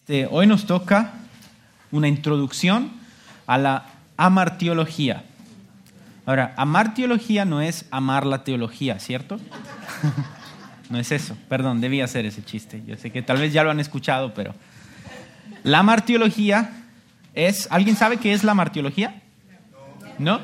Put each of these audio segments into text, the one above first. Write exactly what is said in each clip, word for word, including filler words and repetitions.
Este, hoy nos toca una introducción a la amartiología. Ahora, amartiología no es amar la teología, ¿cierto? No es eso. Perdón, debía hacer ese chiste. Yo sé que tal vez ya lo han escuchado, pero... La amartiología es... ¿Alguien sabe qué es la amartiología? ¿No?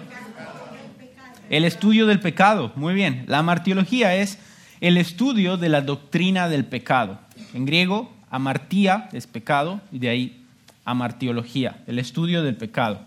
El estudio del pecado. Muy bien. La amartiología es el estudio de la doctrina del pecado. En griego, amartía es pecado, y de ahí amartiología, el estudio del pecado.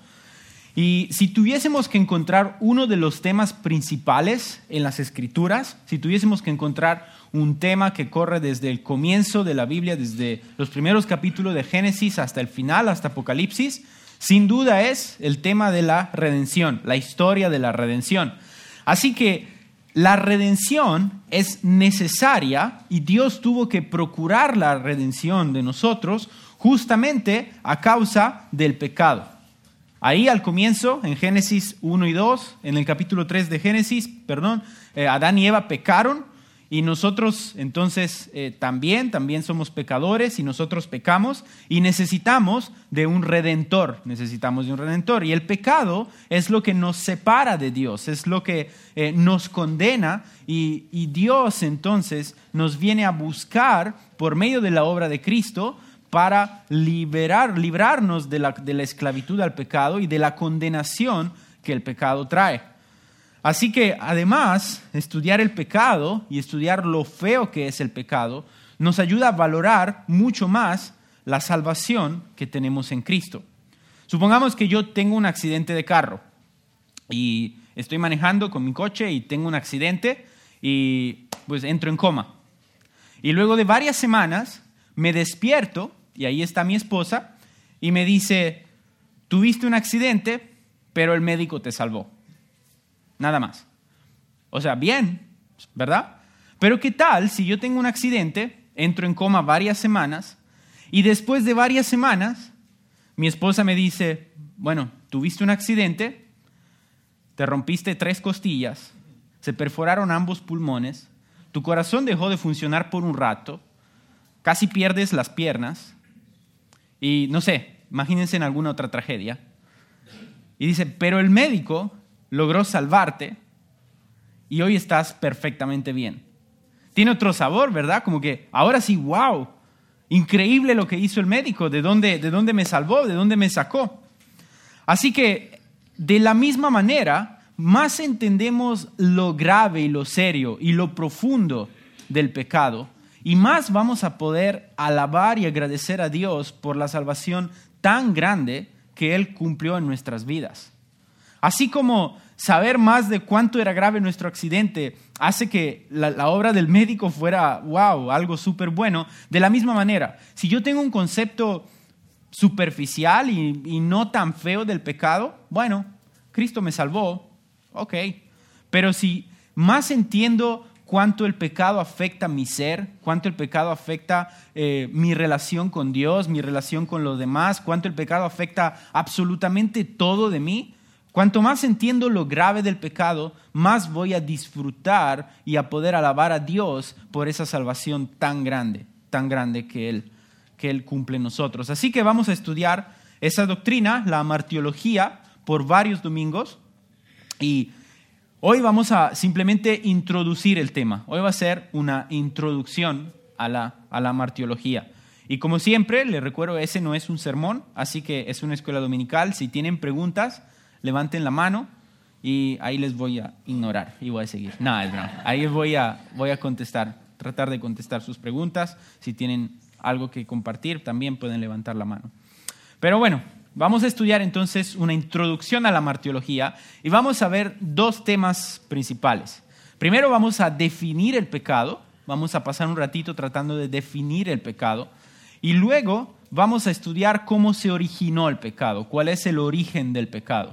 Y si tuviésemos que encontrar uno de los temas principales en las Escrituras, si tuviésemos que encontrar un tema que corre desde el comienzo de la Biblia, desde los primeros capítulos de Génesis hasta el final, hasta Apocalipsis, sin duda es el tema de la redención, la historia de la redención. Así que la redención es necesaria y Dios tuvo que procurar la redención de nosotros justamente a causa del pecado. Ahí al comienzo, en Génesis uno y dos, en el capítulo tres de Génesis, perdón, eh, Adán y Eva pecaron y nosotros entonces eh, también, también somos pecadores y nosotros pecamos y necesitamos de un redentor, necesitamos de un redentor. Y el pecado es lo que nos separa de Dios, es lo que eh, nos condena y, y Dios entonces nos viene a buscar por medio de la obra de Cristo para liberar, librarnos de la, de la esclavitud al pecado y de la condenación que el pecado trae. Así que además, estudiar el pecado y estudiar lo feo que es el pecado nos ayuda a valorar mucho más la salvación que tenemos en Cristo. Supongamos que yo tengo un accidente de carro y estoy manejando con mi coche y tengo un accidente y pues entro en coma. Y luego de varias semanas me despierto y ahí está mi esposa y me dice, tuviste un accidente, pero el médico te salvó. Nada más. O sea, bien, ¿verdad? Pero ¿qué tal si yo tengo un accidente, entro en coma varias semanas y después de varias semanas mi esposa me dice, bueno, tuviste un accidente, te rompiste tres costillas, se perforaron ambos pulmones, tu corazón dejó de funcionar por un rato, casi pierdes las piernas y no sé, imagínense en alguna otra tragedia. Y dice, pero el médico logró salvarte y hoy estás perfectamente bien. Tiene otro sabor, ¿verdad? Como que ahora sí, wow, increíble lo que hizo el médico, de dónde, de dónde me salvó, de dónde me sacó. Así que de la misma manera, más entendemos lo grave y lo serio y lo profundo del pecado y más vamos a poder alabar y agradecer a Dios por la salvación tan grande que Él cumplió en nuestras vidas. Así como saber más de cuánto era grave nuestro accidente hace que la, la obra del médico fuera, wow, algo súper bueno. De la misma manera, si yo tengo un concepto superficial y, y no tan feo del pecado, bueno, Cristo me salvó, ok. Pero si más entiendo cuánto el pecado afecta mi ser, cuánto el pecado afecta eh, mi relación con Dios, mi relación con los demás, cuánto el pecado afecta absolutamente todo de mí, cuanto más entiendo lo grave del pecado, más voy a disfrutar y a poder alabar a Dios por esa salvación tan grande, tan grande que Él, que Él cumple en nosotros. Así que vamos a estudiar esa doctrina, la amartiología, por varios domingos y hoy vamos a simplemente introducir el tema. Hoy va a ser una introducción a la, a la amartiología. Y como siempre, les recuerdo, ese no es un sermón, así que es una escuela dominical. Si tienen preguntas, levanten la mano y ahí les voy a ignorar y voy a seguir. No, es broma. Ahí voy a, voy a contestar, tratar de contestar sus preguntas. Si tienen algo que compartir, también pueden levantar la mano. Pero bueno, vamos a estudiar entonces una introducción a la amartiología y vamos a ver dos temas principales. Primero vamos a definir el pecado, vamos a pasar un ratito tratando de definir el pecado y luego vamos a estudiar cómo se originó el pecado, cuál es el origen del pecado.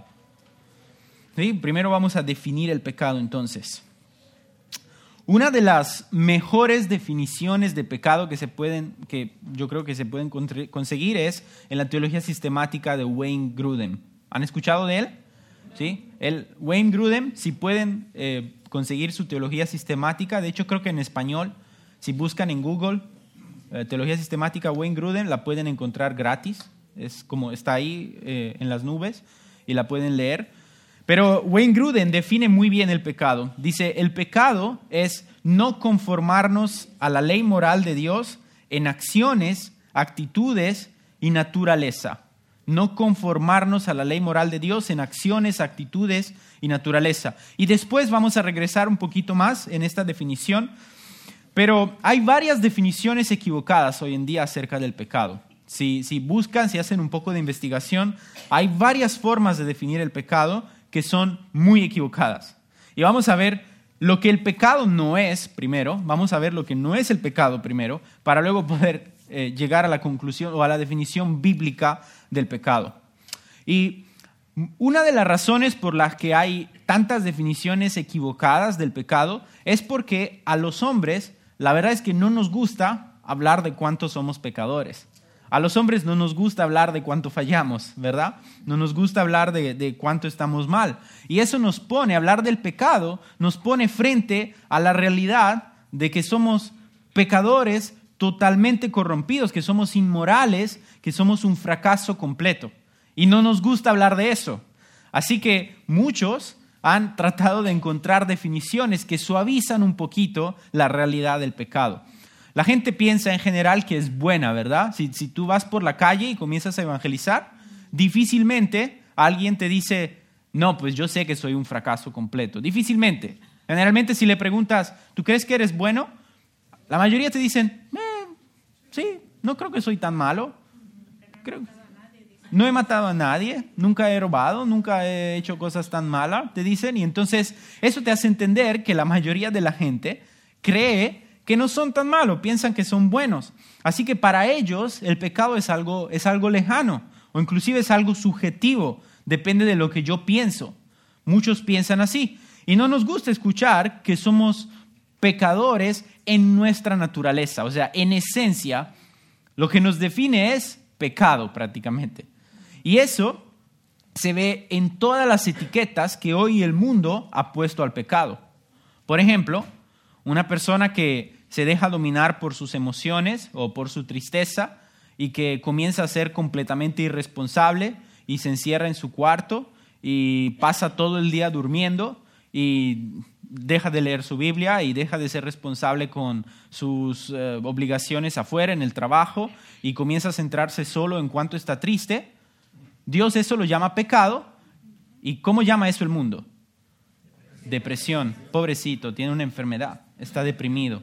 ¿Sí? Primero vamos a definir el pecado entonces. Una de las mejores definiciones de pecado que se pueden, que yo creo que se pueden conseguir es en la teología sistemática de Wayne Grudem. ¿Han escuchado de él? ¿Sí? El Wayne Grudem, si pueden eh, conseguir su teología sistemática, de hecho creo que en español, si buscan en Google, eh, Teología Sistemática Wayne Grudem, la pueden encontrar gratis. Es como está ahí eh, en las nubes y la pueden leer. Pero Wayne Grudem define muy bien el pecado. Dice, el pecado es no conformarnos a la ley moral de Dios en acciones, actitudes y naturaleza. No conformarnos a la ley moral de Dios en acciones, actitudes y naturaleza. Y después vamos a regresar un poquito más en esta definición. Pero hay varias definiciones equivocadas hoy en día acerca del pecado. Si, si buscan, si hacen un poco de investigación, hay varias formas de definir el pecado que son muy equivocadas. Y vamos a ver lo que el pecado no es primero, vamos a ver lo que no es el pecado primero, para luego poder eh, llegar a la conclusión o a la definición bíblica del pecado. Y una de las razones por las que hay tantas definiciones equivocadas del pecado es porque a los hombres, la verdad es que no nos gusta hablar de cuántos somos pecadores. A los hombres no nos gusta hablar de cuánto fallamos, ¿verdad? No nos gusta hablar de, de cuánto estamos mal. Y eso nos pone, hablar del pecado, nos pone frente a la realidad de que somos pecadores totalmente corrompidos, que somos inmorales, que somos un fracaso completo. Y no nos gusta hablar de eso. Así que muchos han tratado de encontrar definiciones que suavizan un poquito la realidad del pecado. La gente piensa en general que es buena, ¿verdad? Si, si tú vas por la calle y comienzas a evangelizar, difícilmente alguien te dice, no, pues yo sé que soy un fracaso completo. Difícilmente. Generalmente si le preguntas, ¿tú crees que eres bueno? La mayoría te dicen, eh, sí, no creo que soy tan malo. Creo, no he matado a nadie, nunca he robado, nunca he hecho cosas tan malas, te dicen. Y entonces eso te hace entender que la mayoría de la gente cree que no son tan malos, piensan que son buenos. Así que para ellos el pecado es algo, es algo lejano o inclusive es algo subjetivo, depende de lo que yo pienso. Muchos piensan así y no nos gusta escuchar que somos pecadores en nuestra naturaleza, o sea, en esencia lo que nos define es pecado prácticamente. Y eso se ve en todas las etiquetas que hoy el mundo ha puesto al pecado. Por ejemplo, una persona que se deja dominar por sus emociones o por su tristeza y que comienza a ser completamente irresponsable y se encierra en su cuarto y pasa todo el día durmiendo y deja de leer su Biblia y deja de ser responsable con sus eh, obligaciones afuera en el trabajo y comienza a centrarse solo en cuanto está triste, Dios eso lo llama pecado. ¿Y cómo llama eso el mundo? Depresión. Pobrecito, tiene una enfermedad, está deprimido.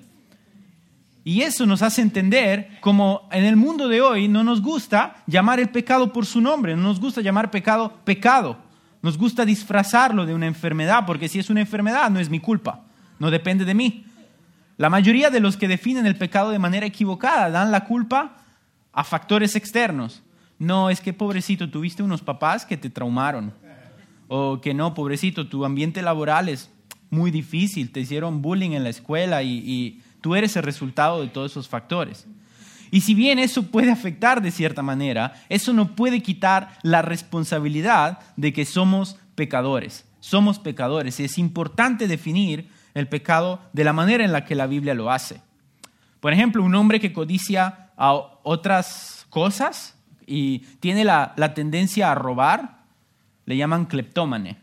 Y eso nos hace entender como en el mundo de hoy no nos gusta llamar el pecado por su nombre, no nos gusta llamar pecado pecado. Nos gusta disfrazarlo de una enfermedad, porque si es una enfermedad no es mi culpa, no depende de mí. La mayoría de los que definen el pecado de manera equivocada dan la culpa a factores externos. No, es que pobrecito, tuviste unos papás que te traumaron. O que no, pobrecito, tu ambiente laboral es muy difícil, te hicieron bullying en la escuela y, y tú eres el resultado de todos esos factores. Y si bien eso puede afectar de cierta manera, eso no puede quitar la responsabilidad de que somos pecadores. Somos pecadores y es importante definir el pecado de la manera en la que la Biblia lo hace. Por ejemplo, un hombre que codicia a otras cosas y tiene la, la tendencia a robar, le llaman cleptómane.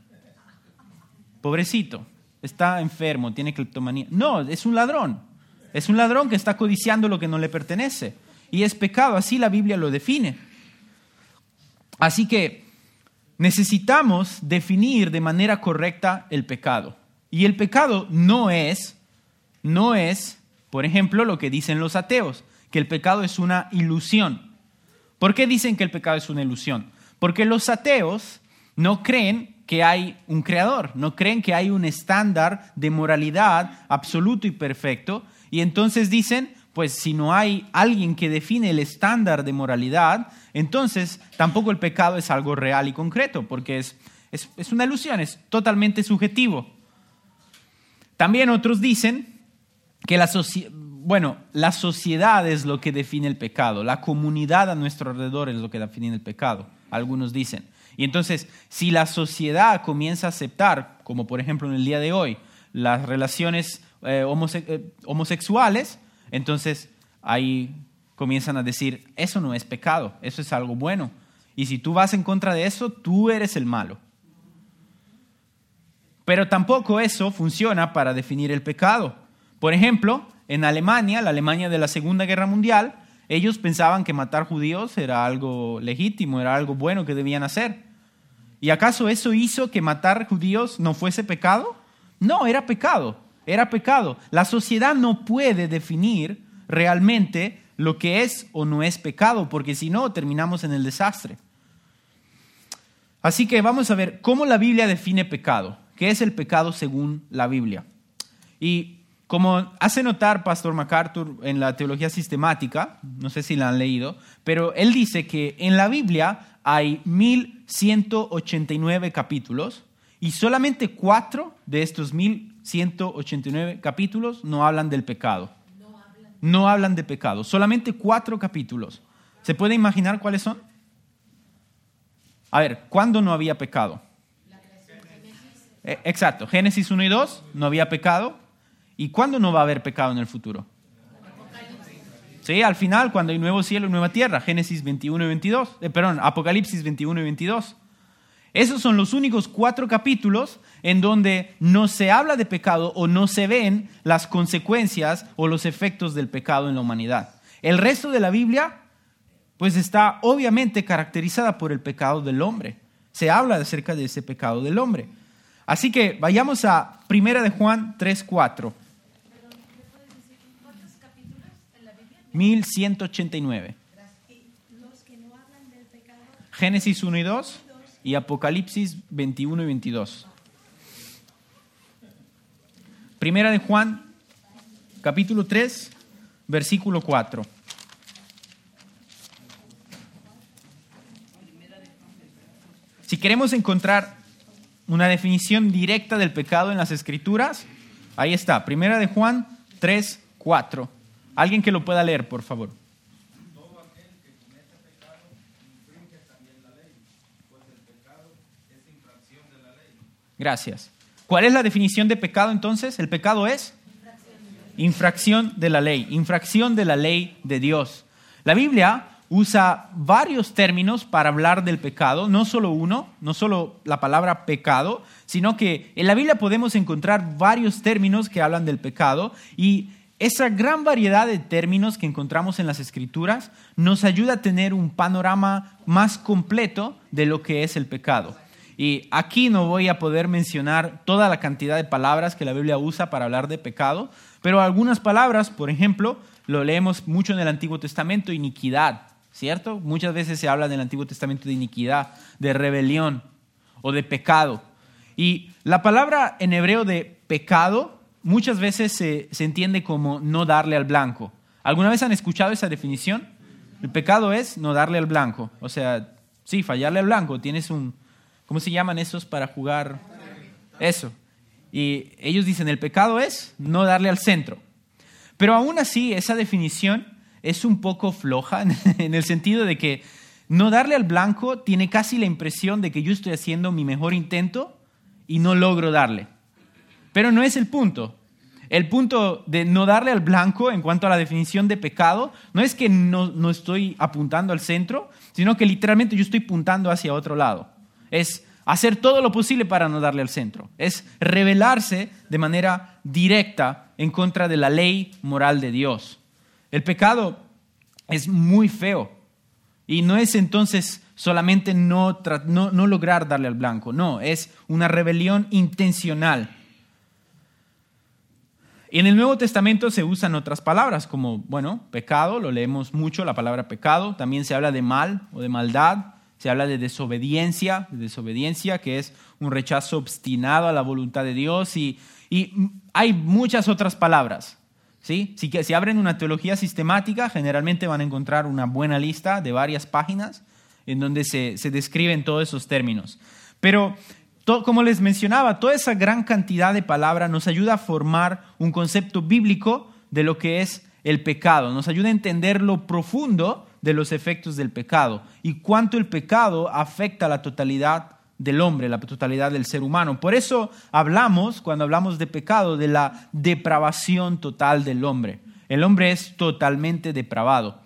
Pobrecito, está enfermo, tiene cleptomanía. No, es un ladrón. Es un ladrón que está codiciando lo que no le pertenece. Y es pecado, así la Biblia lo define. Así que necesitamos definir de manera correcta el pecado. Y el pecado no es, no es, por ejemplo, lo que dicen los ateos, que el pecado es una ilusión. ¿Por qué dicen que el pecado es una ilusión? Porque los ateos no creen que hay un creador, no creen que hay un estándar de moralidad absoluto y perfecto, y entonces dicen, pues si no hay alguien que define el estándar de moralidad, entonces tampoco el pecado es algo real y concreto, porque es, es, es una ilusión, es totalmente subjetivo. También otros dicen que la, soci- bueno, la sociedad es lo que define el pecado, la comunidad a nuestro alrededor es lo que define el pecado, algunos dicen. Y entonces, si la sociedad comienza a aceptar, como por ejemplo en el día de hoy, las relaciones eh, homose- eh, homosexuales, entonces hay comienzan a decir, eso no es pecado, eso es algo bueno. Y si tú vas en contra de eso, tú eres el malo. Pero tampoco eso funciona para definir el pecado. Por ejemplo, en Alemania, la Alemania de la Segunda Guerra Mundial, ellos pensaban que matar judíos era algo legítimo, era algo bueno que debían hacer. ¿Y acaso eso hizo que matar judíos no fuese pecado? No, era pecado, era pecado. La sociedad no puede definir realmente lo que es o no es pecado, porque si no, terminamos en el desastre. Así que vamos a ver cómo la Biblia define pecado. ¿Qué es el pecado según la Biblia? Y como hace notar Pastor MacArthur en la teología sistemática, no sé si la han leído, pero él dice que en la Biblia hay mil ciento ochenta y nueve capítulos y solamente cuatro de estos mil ciento ochenta y nueve capítulos no hablan del pecado. No hablan. No hablan de pecado, solamente cuatro capítulos. ¿Se puede imaginar cuáles son? A ver, ¿cuándo no había pecado? La creación. Eh, exacto, Génesis uno y dos, no había pecado. ¿Y cuándo no va a haber pecado en el futuro? Sí, al final, cuando hay nuevo cielo y nueva tierra, Génesis veintiuno y veintidós, eh, perdón, Apocalipsis veintiuno y veintidós. Esos son los únicos cuatro capítulos en donde no se habla de pecado o no se ven las consecuencias o los efectos del pecado en la humanidad. El resto de la Biblia, pues está obviamente caracterizada por el pecado del hombre. Se habla acerca de ese pecado del hombre. Así que vayamos a Primera de Juan tres cuatro. ¿Cuántos capítulos en la Biblia? mil ciento ochenta y nueve. ¿Los que no hablan del pecado? Génesis uno y dos y Apocalipsis veintiuno y veintidós. Primera de Juan, capítulo tres, versículo cuatro. Si queremos encontrar una definición directa del pecado en las Escrituras, ahí está, Primera de Juan tres cuatro. Alguien que lo pueda leer, por favor. Todo aquel que comete pecado infringe también la ley, pues el pecado es infracción de la ley. Gracias. ¿Cuál es la definición de pecado entonces? El pecado es infracción de la ley, infracción de la ley de Dios. La Biblia usa varios términos para hablar del pecado, no solo uno, no solo la palabra pecado, sino que en la Biblia podemos encontrar varios términos que hablan del pecado y esa gran variedad de términos que encontramos en las Escrituras nos ayuda a tener un panorama más completo de lo que es el pecado. Y aquí no voy a poder mencionar toda la cantidad de palabras que la Biblia usa para hablar de pecado, pero algunas palabras, por ejemplo, lo leemos mucho en el Antiguo Testamento, iniquidad. ¿Cierto? Muchas veces se habla en el Antiguo Testamento de iniquidad, de rebelión o de pecado. Y la palabra en hebreo de pecado muchas veces se, se entiende como no darle al blanco. ¿Alguna vez han escuchado esa definición? El pecado es no darle al blanco. O sea, sí, fallarle al blanco. Tienes un, ¿cómo se llaman esos para jugar? Eso. Y ellos dicen, el pecado es no darle al centro. Pero aún así, esa definición es un poco floja en el sentido de que no darle al blanco tiene casi la impresión de que yo estoy haciendo mi mejor intento y no logro darle. Pero no es el punto. El punto de no darle al blanco en cuanto a la definición de pecado no es que no, no estoy apuntando al centro, sino que literalmente yo estoy apuntando hacia otro lado. Es hacer todo lo posible para no darle al centro. Es rebelarse de manera directa en contra de la ley moral de Dios. El pecado es muy feo y no es entonces solamente no, no, no lograr darle al blanco, no, es una rebelión intencional. Y en el Nuevo Testamento se usan otras palabras como, bueno, pecado, lo leemos mucho, la palabra pecado, también se habla de mal o de maldad, se habla de desobediencia, de desobediencia que es un rechazo obstinado a la voluntad de Dios y, y hay muchas otras palabras. ¿Sí? Si, si abren una teología sistemática, generalmente van a encontrar una buena lista de varias páginas en donde se, se describen todos esos términos. Pero, to, como les mencionaba, toda esa gran cantidad de palabras nos ayuda a formar un concepto bíblico de lo que es el pecado. Nos ayuda a entender lo profundo de los efectos del pecado y cuánto el pecado afecta a la totalidad del hombre, la totalidad del ser humano. Por eso hablamos, cuando hablamos de pecado, de la depravación total del hombre. El hombre es totalmente depravado.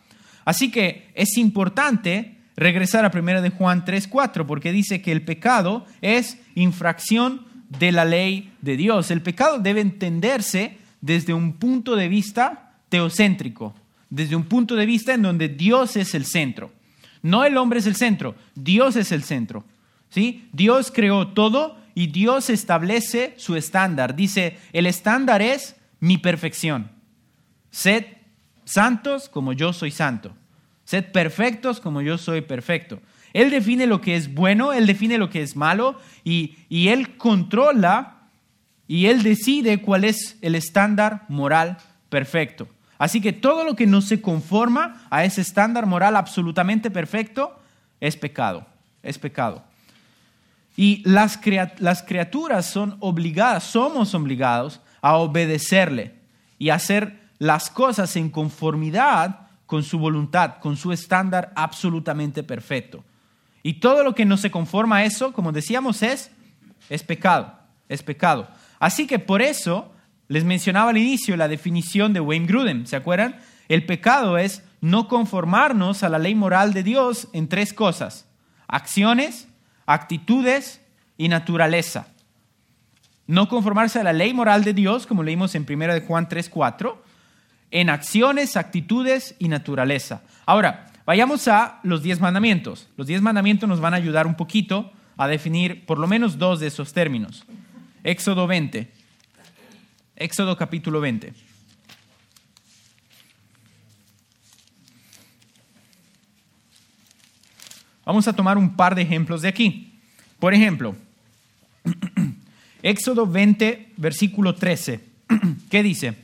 Así que es importante regresar a primera de Juan tres cuatro, porque dice que el pecado es infracción de la ley de Dios. El pecado debe entenderse desde un punto de vista teocéntrico, desde un punto de vista en donde Dios es el centro. No el hombre es el centro, Dios es el centro. ¿Sí? Dios creó todo y Dios establece su estándar. Dice, el estándar es mi perfección. Sed santos como yo soy santo. Sed perfectos como yo soy perfecto. Él define lo que es bueno, Él define lo que es malo y, y Él controla y Él decide cuál es el estándar moral perfecto. Así que todo lo que no se conforma a ese estándar moral absolutamente perfecto es pecado, es pecado. Y las, crea- las criaturas son obligadas, somos obligados a obedecerle y hacer las cosas en conformidad con su voluntad, con su estándar absolutamente perfecto. Y todo lo que no se conforma a eso, como decíamos, es, es pecado, es pecado. Así que por eso les mencionaba al inicio la definición de Wayne Grudem, ¿se acuerdan? El pecado es no conformarnos a la ley moral de Dios en tres cosas: acciones, actitudes y naturaleza. No conformarse a la ley moral de Dios, como leímos en primera de Juan tres cuatro, en acciones, actitudes y naturaleza. Ahora, vayamos a los diez mandamientos. Los diez mandamientos nos van a ayudar un poquito a definir por lo menos dos de esos términos. Éxodo veinte. Éxodo capítulo veinte. Vamos a tomar un par de ejemplos de aquí. Por ejemplo, Éxodo veinte, versículo trece. ¿Qué dice?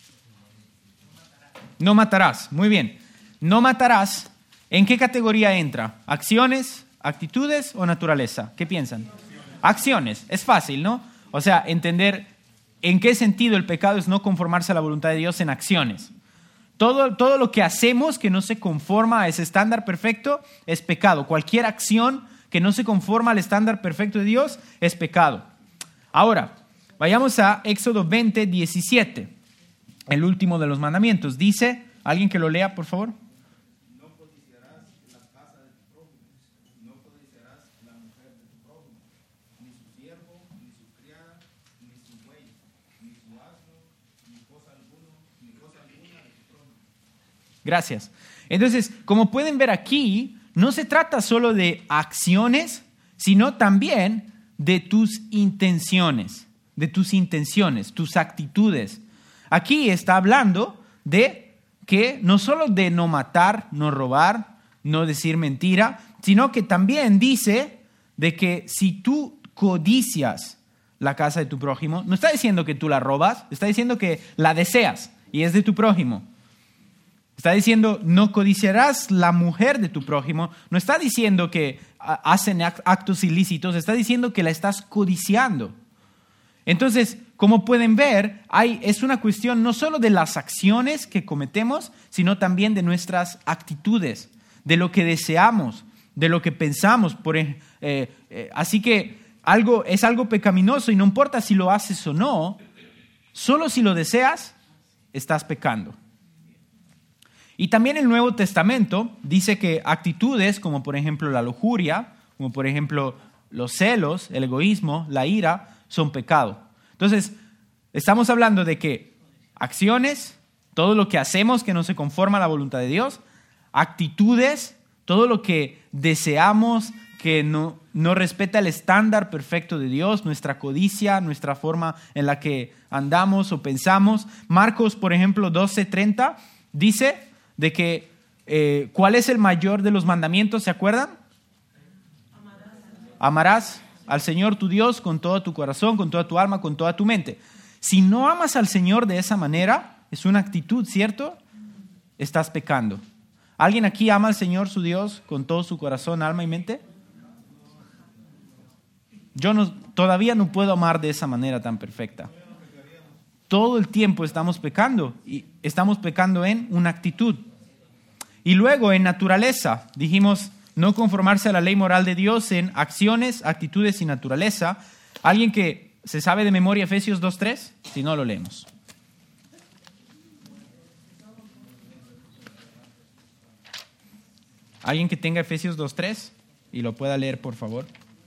No matarás. Muy bien. No matarás. ¿En qué categoría entra? ¿Acciones, actitudes o naturaleza? ¿Qué piensan? Acciones. Es fácil, ¿no? O sea, entender en qué sentido el pecado es no conformarse a la voluntad de Dios en acciones. Todo, todo lo que hacemos que no se conforma a ese estándar perfecto es pecado. Cualquier acción que no se conforma al estándar perfecto de Dios es pecado. Ahora, vayamos a Éxodo veinte, diecisiete. El último de los mandamientos. Dice, ¿alguien que lo lea, por favor? No codiciarás la casa de tu prójimo, no codiciarás la mujer de tu prójimo, ni su siervo, ni su criada, ni su buey, ni su asno, ni cosa alguna, ni cosa alguna de tu prójimo. Gracias. Entonces, como pueden ver aquí, no se trata solo de acciones, sino también de tus intenciones, de tus intenciones, tus actitudes. Aquí está hablando de que no solo de no matar, no robar, no decir mentira, sino que también dice de que si tú codicias la casa de tu prójimo, no está diciendo que tú la robas, está diciendo que la deseas y es de tu prójimo. Está diciendo, no codiciarás la mujer de tu prójimo. No está diciendo que hacen actos ilícitos, está diciendo que la estás codiciando. Entonces, como pueden ver, hay, es una cuestión no solo de las acciones que cometemos, sino también de nuestras actitudes, de lo que deseamos, de lo que pensamos. Por, eh, eh, así que algo, es algo pecaminoso y no importa si lo haces o no, solo si lo deseas, estás pecando. Y también el Nuevo Testamento dice que actitudes como por ejemplo la lujuria, como por ejemplo los celos, el egoísmo, la ira, son pecado. Entonces, estamos hablando de que acciones, todo lo que hacemos que no se conforma a la voluntad de Dios, actitudes, todo lo que deseamos que no, no respeta el estándar perfecto de Dios, nuestra codicia, nuestra forma en la que andamos o pensamos. Marcos, por ejemplo, doce treinta, dice de que, eh, ¿cuál es el mayor de los mandamientos? ¿Se acuerdan? Amarás al Señor tu Dios con todo tu corazón, con toda tu alma, con toda tu mente. Si no amas al Señor de esa manera, es una actitud, ¿cierto? Estás pecando. ¿Alguien aquí ama al Señor su Dios con todo su corazón, alma y mente? Yo no, todavía no puedo amar de esa manera tan perfecta. Todo el tiempo estamos pecando y estamos pecando en una actitud. Y luego en naturaleza, dijimos no conformarse a la ley moral de Dios en acciones, actitudes y naturaleza. ¿Alguien que se sabe de memoria Efesios dos tres? Si no, lo leemos. ¿Alguien que tenga Efesios dos tres y lo pueda leer, por favor?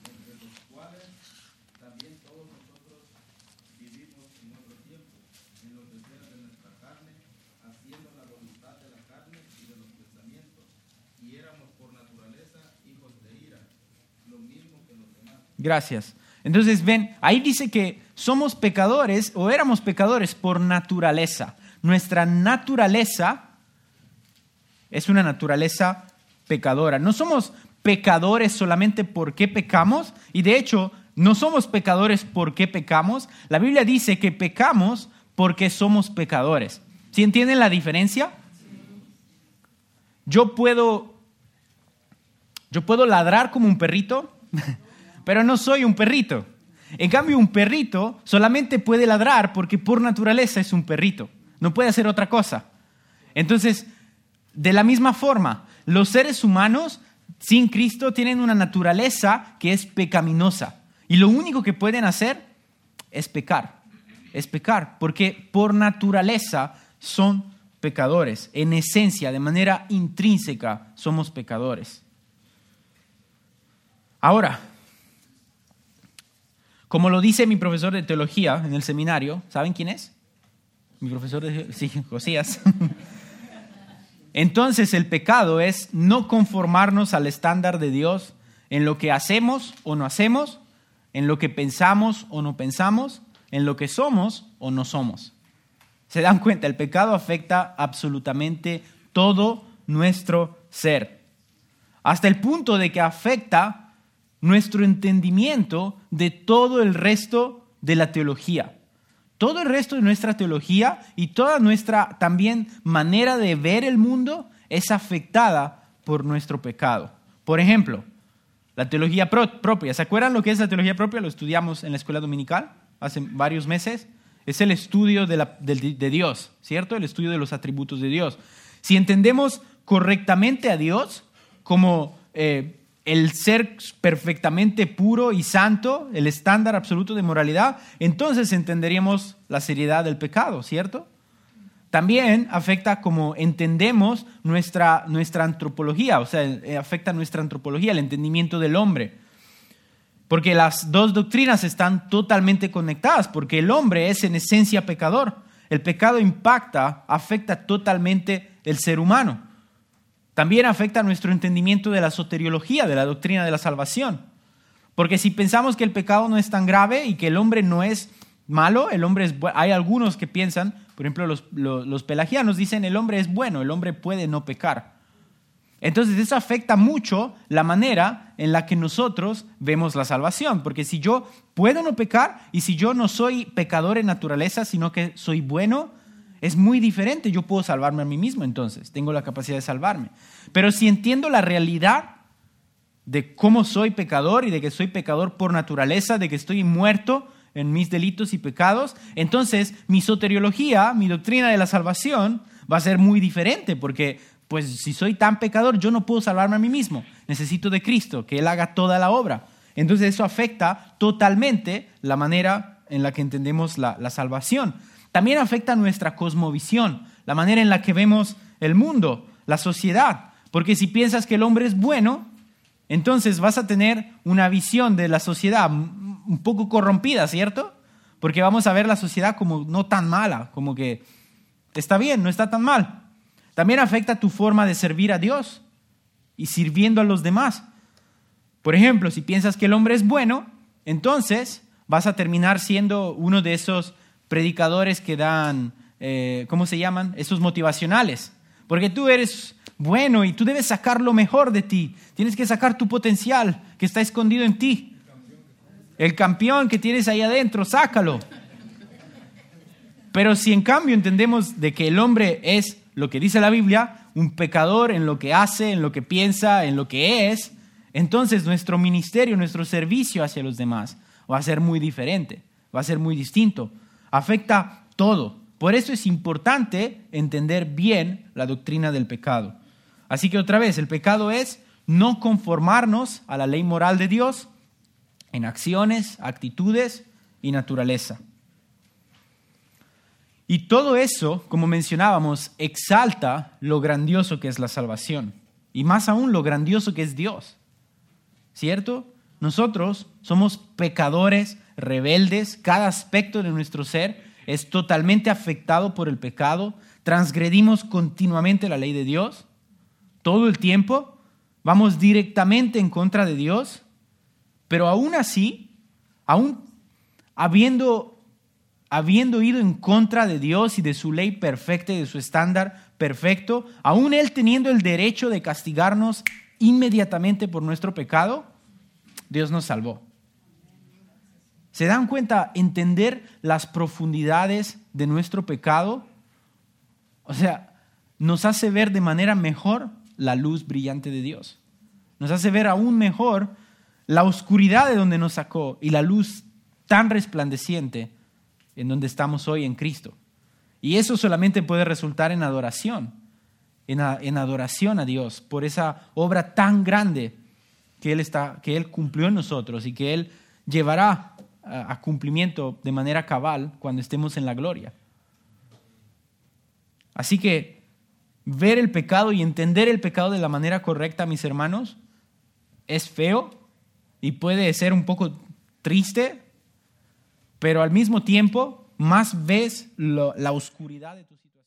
Gracias. Entonces, ven, ahí dice que somos pecadores o éramos pecadores por naturaleza. Nuestra naturaleza es una naturaleza pecadora. No somos pecadores solamente porque pecamos, y de hecho, no somos pecadores porque pecamos. La Biblia dice que pecamos porque somos pecadores. ¿Sí entienden la diferencia? Yo puedo, yo puedo ladrar como un perrito, pero no soy un perrito. En cambio, un perrito solamente puede ladrar porque por naturaleza es un perrito. No puede hacer otra cosa. Entonces, de la misma forma, los seres humanos sin Cristo tienen una naturaleza que es pecaminosa. Y lo único que pueden hacer es pecar. Es pecar, porque por naturaleza son pecadores. En esencia, de manera intrínseca, somos pecadores. Ahora, como lo dice mi profesor de teología en el seminario, ¿saben quién es? Mi profesor de... Sí, Josías. Entonces el pecado es no conformarnos al estándar de Dios en lo que hacemos o no hacemos, en lo que pensamos o no pensamos, en lo que somos o no somos. ¿Se dan cuenta? El pecado afecta absolutamente todo nuestro ser, hasta el punto de que afecta nuestro entendimiento de todo el resto de la teología. Todo el resto de nuestra teología y toda nuestra también manera de ver el mundo es afectada por nuestro pecado. Por ejemplo, la teología pro- propia. ¿Se acuerdan lo que es la teología propia? Lo estudiamos en la escuela dominical hace varios meses. Es el estudio de, la, de, de Dios, ¿cierto? El estudio de los atributos de Dios. Si entendemos correctamente a Dios como eh, el ser perfectamente puro y santo, el estándar absoluto de moralidad, entonces entenderíamos la seriedad del pecado, ¿cierto? También afecta como entendemos nuestra, nuestra antropología, o sea, afecta nuestra antropología, el entendimiento del hombre. Porque las dos doctrinas están totalmente conectadas, porque el hombre es en esencia pecador. El pecado impacta, afecta totalmente el ser humano. También afecta nuestro entendimiento de la soteriología, de la doctrina de la salvación. Porque si pensamos que el pecado no es tan grave y que el hombre no es malo, el hombre es bueno. Hay algunos que piensan, por ejemplo, los, los, los pelagianos dicen el hombre es bueno, el hombre puede no pecar. Entonces eso afecta mucho la manera en la que nosotros vemos la salvación. Porque si yo puedo no pecar y si yo no soy pecador en naturaleza, sino que soy bueno, es muy diferente. Yo puedo salvarme a mí mismo, entonces tengo la capacidad de salvarme. Pero si entiendo la realidad de cómo soy pecador y de que soy pecador por naturaleza, de que estoy muerto en mis delitos y pecados, entonces mi soteriología, mi doctrina de la salvación va a ser muy diferente, porque pues si soy tan pecador, yo no puedo salvarme a mí mismo. Necesito de Cristo, que Él haga toda la obra. Entonces eso afecta totalmente la manera en la que entendemos la, la salvación. También afecta nuestra cosmovisión, la manera en la que vemos el mundo, la sociedad. Porque si piensas que el hombre es bueno, entonces vas a tener una visión de la sociedad un poco corrompida, ¿cierto? Porque vamos a ver la sociedad como no tan mala, como que está bien, no está tan mal. También afecta tu forma de servir a Dios y sirviendo a los demás. Por ejemplo, si piensas que el hombre es bueno, entonces vas a terminar siendo uno de esos predicadores que dan, eh, ¿cómo se llaman? Esos motivacionales. Porque tú eres bueno y tú debes sacar lo mejor de ti. Tienes que sacar tu potencial que está escondido en ti. El campeón que tienes ahí adentro, sácalo. Pero si en cambio entendemos de que el hombre es lo que dice la Biblia, un pecador en lo que hace, en lo que piensa, en lo que es, entonces nuestro ministerio, nuestro servicio hacia los demás va a ser muy diferente, va a ser muy distinto. Afecta todo. Por eso es importante entender bien la doctrina del pecado. Así que otra vez, el pecado es no conformarnos a la ley moral de Dios en acciones, actitudes y naturaleza. Y todo eso, como mencionábamos, exalta lo grandioso que es la salvación. y más aún lo grandioso que es Dios, ¿cierto? Nosotros somos pecadores, rebeldes, cada aspecto de nuestro ser es totalmente afectado por el pecado, transgredimos continuamente la ley de Dios, todo el tiempo, vamos directamente en contra de Dios, pero aún así, aún habiendo, habiendo ido en contra de Dios y de su ley perfecta y de su estándar perfecto, aún Él teniendo el derecho de castigarnos inmediatamente por nuestro pecado, Dios nos salvó. ¿Se dan cuenta? Entender las profundidades de nuestro pecado, o sea, nos hace ver de manera mejor la luz brillante de Dios. Nos hace ver aún mejor la oscuridad de donde nos sacó y la luz tan resplandeciente en donde estamos hoy en Cristo. Y eso solamente puede resultar en adoración, en, a, en adoración a Dios por esa obra tan grande que Él, está, que Él cumplió en nosotros y que Él llevará a, a cumplimiento de manera cabal cuando estemos en la gloria. Así que ver el pecado y entender el pecado de la manera correcta, mis hermanos, es feo y puede ser un poco triste, pero al mismo tiempo más ves lo, la oscuridad de tu situación.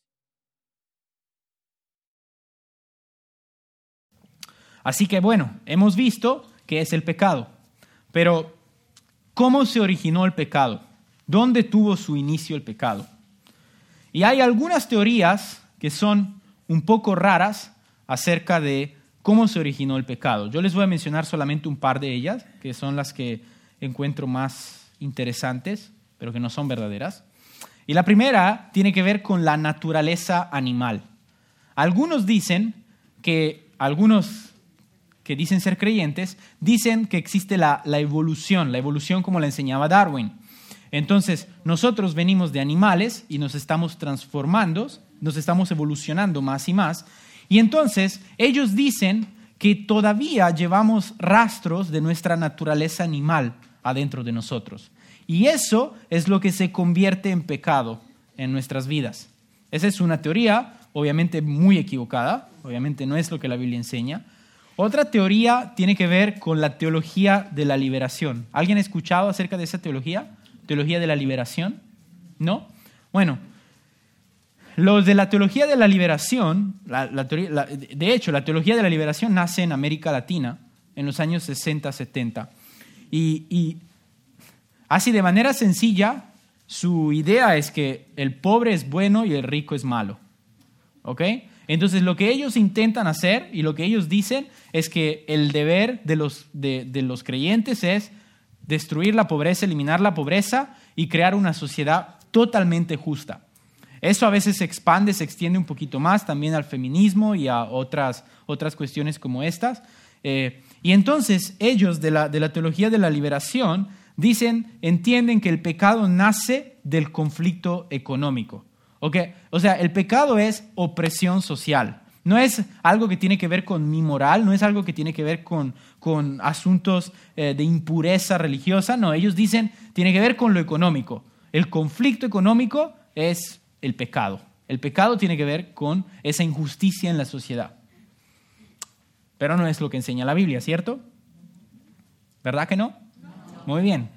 Así que bueno, hemos visto qué es el pecado, pero ¿cómo se originó el pecado? ¿Dónde tuvo su inicio el pecado? Y hay algunas teorías que son un poco raras acerca de cómo se originó el pecado. Yo les voy a mencionar solamente un par de ellas, que son las que encuentro más interesantes, pero que no son verdaderas. Y la primera tiene que ver con la naturaleza animal. Algunos dicen que, algunos que dicen ser creyentes, dicen que existe la, la evolución, la evolución como la enseñaba Darwin. Entonces, nosotros venimos de animales y nos estamos transformando, nos estamos evolucionando más y más. Y entonces, ellos dicen que todavía llevamos rastros de nuestra naturaleza animal adentro de nosotros. Y eso es lo que se convierte en pecado en nuestras vidas. Esa es una teoría, obviamente muy equivocada, obviamente no es lo que la Biblia enseña. Otra teoría tiene que ver con la teología de la liberación. ¿Alguien ha escuchado acerca de esa teología? ¿Teología de la liberación? ¿No? Bueno, los de la teología de la liberación, la, la teoría, la, de hecho, la teología de la liberación nace en América Latina en los años sesenta, setenta. Y, y así de manera sencilla, su idea es que el pobre es bueno y el rico es malo. ¿Ok? Entonces, lo que ellos intentan hacer y lo que ellos dicen es que el deber de los, de, de los creyentes es destruir la pobreza, eliminar la pobreza y crear una sociedad totalmente justa. Eso a veces se expande, se extiende un poquito más también al feminismo y a otras, otras cuestiones como estas. Eh, y entonces ellos de la, de la teología de la liberación dicen, entienden que el pecado nace del conflicto económico. ¿Okay? O sea, el pecado es opresión social. No es algo que tiene que ver con mi moral, no es algo que tiene que ver con, con asuntos eh, de impureza religiosa. No, ellos dicen, tiene que ver con lo económico. El conflicto económico es el pecado. El pecado tiene que ver con esa injusticia en la sociedad. Pero no es lo que enseña la Biblia, ¿cierto? ¿Verdad que no? No. Muy bien.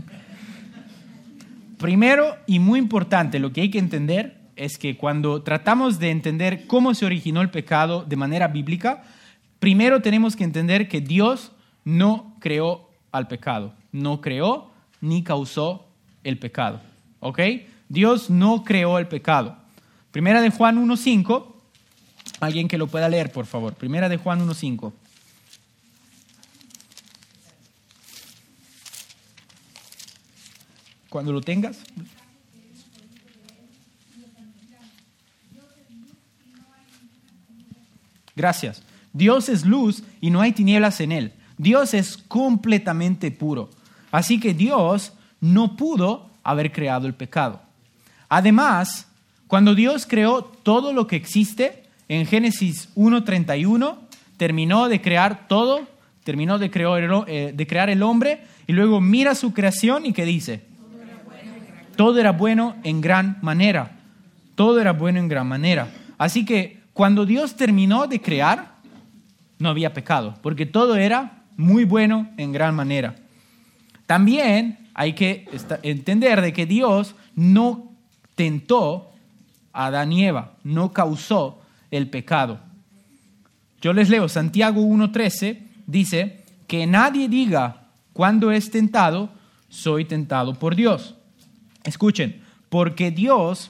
Primero y muy importante, lo que hay que entender es que cuando tratamos de entender cómo se originó el pecado de manera bíblica, primero tenemos que entender que Dios no creó al pecado, no creó ni causó el pecado, ¿ok? Dios no creó el pecado. Primera de Juan uno cinco, alguien que lo pueda leer, por favor. Primera de Juan uno cinco. Cuando lo tengas. Gracias. Dios es luz y no hay tinieblas en él. Dios es completamente puro. Así que Dios no pudo haber creado el pecado. Además, cuando Dios creó todo lo que existe, en Génesis uno treinta y uno, terminó de crear todo, terminó de crear, el, eh, de crear el hombre, y luego mira su creación y ¿qué dice? Todo era bueno en gran manera. Todo era bueno en gran manera. Así que cuando Dios terminó de crear, no había pecado, porque todo era muy bueno en gran manera. También hay que entender de que Dios no tentó a Adán y Eva, no causó el pecado. Yo les leo, Santiago uno trece dice que nadie diga cuando es tentado, soy tentado por Dios. Escuchen, porque Dios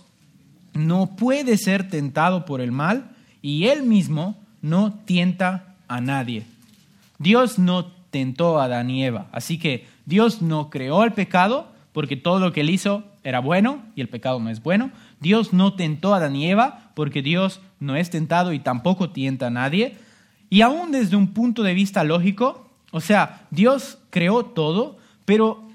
no puede ser tentado por el mal y Él mismo no tienta a nadie. Dios no tentó a Adán y Eva, así que Dios no creó el pecado porque todo lo que Él hizo era bueno y el pecado no es bueno. Dios no tentó a Adán y Eva porque Dios no es tentado y tampoco tienta a nadie. Y aún desde un punto de vista lógico, o sea, Dios creó todo, pero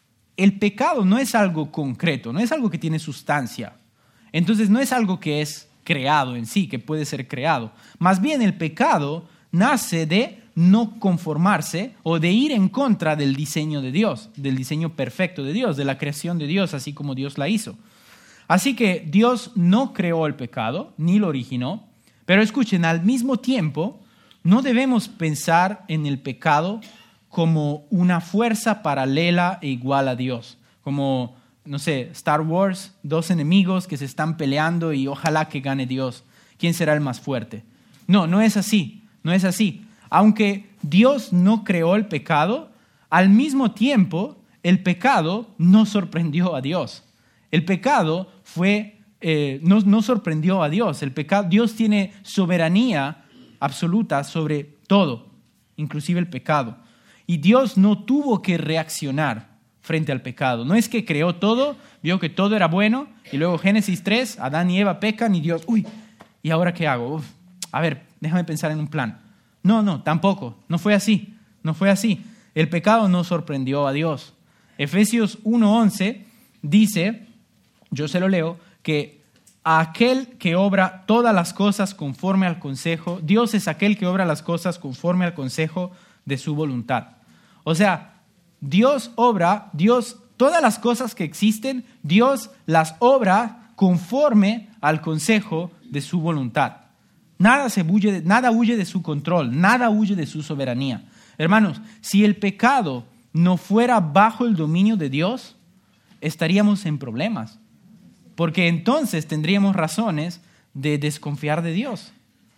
el pecado no es algo concreto, no es algo que tiene sustancia. Entonces no es algo que es creado en sí, que puede ser creado. Más bien el pecado nace de no conformarse o de ir en contra del diseño de Dios, del diseño perfecto de Dios, de la creación de Dios, así como Dios la hizo. Así que Dios no creó el pecado, ni lo originó, pero escuchen, al mismo tiempo, no debemos pensar en el pecado como una fuerza paralela e igual a Dios, como, no sé, Star Wars, dos enemigos que se están peleando y ojalá que gane Dios. ¿Quién será el más fuerte? No, no es así, no es así. Aunque Dios no creó el pecado, al mismo tiempo el pecado no sorprendió a Dios. El pecado fue, eh, no, no sorprendió a Dios. El pecado, Dios tiene soberanía absoluta sobre todo, inclusive el pecado. Y Dios no tuvo que reaccionar frente al pecado. No es que creó todo, vio que todo era bueno, y luego Génesis tres, Adán y Eva pecan y Dios, uy, ¿y ahora qué hago? Uf, a ver, déjame pensar en un plan. No, no, tampoco, no fue así, no fue así. El pecado no sorprendió a Dios. Efesios uno once dice, yo se lo leo, que a aquel que obra todas las cosas conforme al consejo, Dios es aquel que obra las cosas conforme al consejo de su voluntad. O sea, Dios obra, Dios, todas las cosas que existen, Dios las obra conforme al consejo de su voluntad. Nada, se huye, nada huye de su control, nada huye de su soberanía. Hermanos, si el pecado no fuera bajo el dominio de Dios, estaríamos en problemas. Porque entonces tendríamos razones de desconfiar de Dios.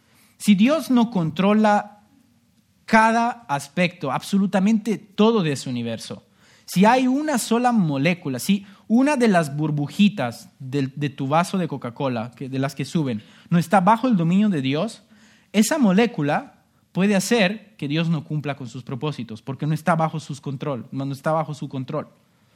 Si Dios no controla cada aspecto, absolutamente todo de ese universo, si hay una sola molécula, si una de las burbujitas de, de tu vaso de Coca-Cola, que, de las que suben, no está bajo el dominio de Dios, esa molécula puede hacer que Dios no cumpla con sus propósitos, porque no está bajo su control, no está bajo su control.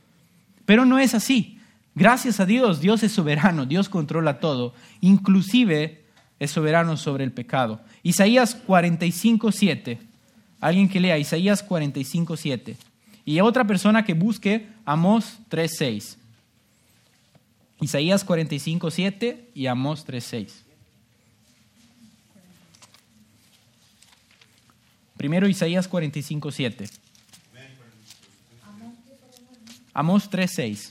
Pero no es así. Gracias a Dios, Dios es soberano, Dios controla todo, inclusive es soberano sobre el pecado. Isaías cuarenta y cinco siete. Alguien que lea Isaías cuarenta y cinco siete. Y otra persona que busque Amós tres seis. Isaías cuarenta y cinco siete y Amós tres seis. Primero Isaías cuarenta y cinco siete. Amós tres seis.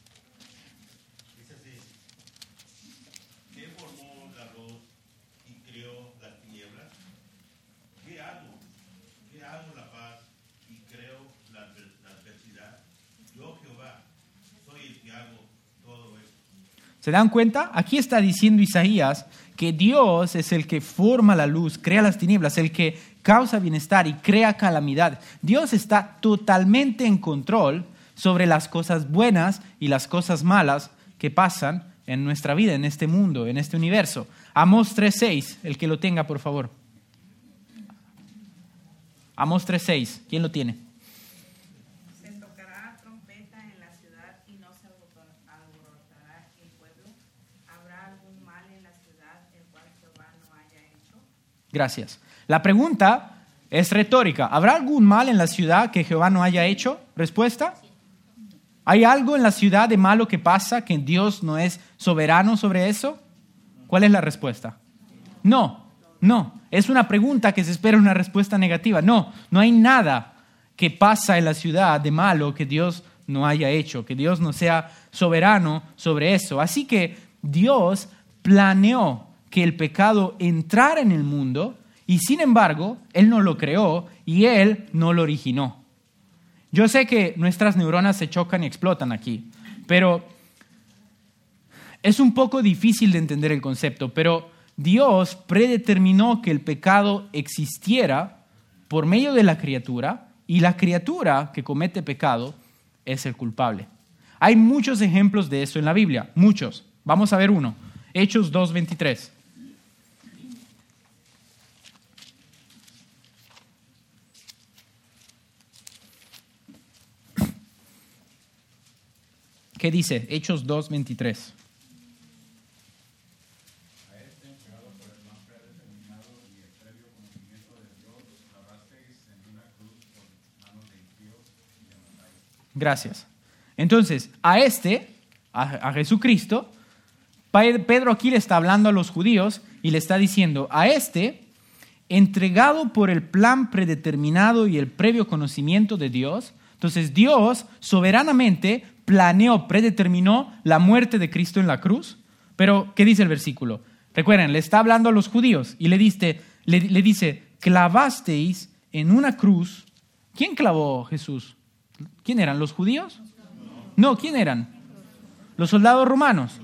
¿Se dan cuenta? Aquí está diciendo Isaías que Dios es el que forma la luz, crea las tinieblas, el que causa bienestar y crea calamidad. Dios está totalmente en control sobre las cosas buenas y las cosas malas que pasan en nuestra vida, en este mundo, en este universo. Amós tres seis, el que lo tenga, por favor. Amós tres seis, ¿quién lo tiene? Gracias. La pregunta es retórica. ¿Habrá algún mal en la ciudad que Jehová no haya hecho? ¿Respuesta? ¿Hay algo en la ciudad de malo que pasa que Dios no es soberano sobre eso? ¿Cuál es la respuesta? No, no. Es una pregunta que se espera una respuesta negativa. No, no hay nada que pasa en la ciudad de malo que Dios no haya hecho, que Dios no sea soberano sobre eso. Así que Dios planeó que el pecado entrara en el mundo y sin embargo, Él no lo creó y Él no lo originó. Yo sé que nuestras neuronas se chocan y explotan aquí, pero es un poco difícil de entender el concepto, pero Dios predeterminó que el pecado existiera por medio de la criatura y la criatura que comete pecado es el culpable. Hay muchos ejemplos de eso en la Biblia, muchos. Vamos a ver uno, Hechos dos veintitrés. ¿Qué dice? Hechos dos veintitrés. Gracias. Entonces, a este, a, a Jesucristo, Pedro aquí le está hablando a los judíos y le está diciendo, a este, entregado por el plan predeterminado y el previo conocimiento de Dios. Entonces, Dios soberanamente planeó, predeterminó la muerte de Cristo en la cruz. Pero, ¿qué dice el versículo? Recuerden, le está hablando a los judíos y le dice, le, le dice, clavasteis en una cruz. ¿Quién clavó a Jesús? ¿Quién eran? ¿Los judíos? No, ¿quién eran? Los soldados romanos.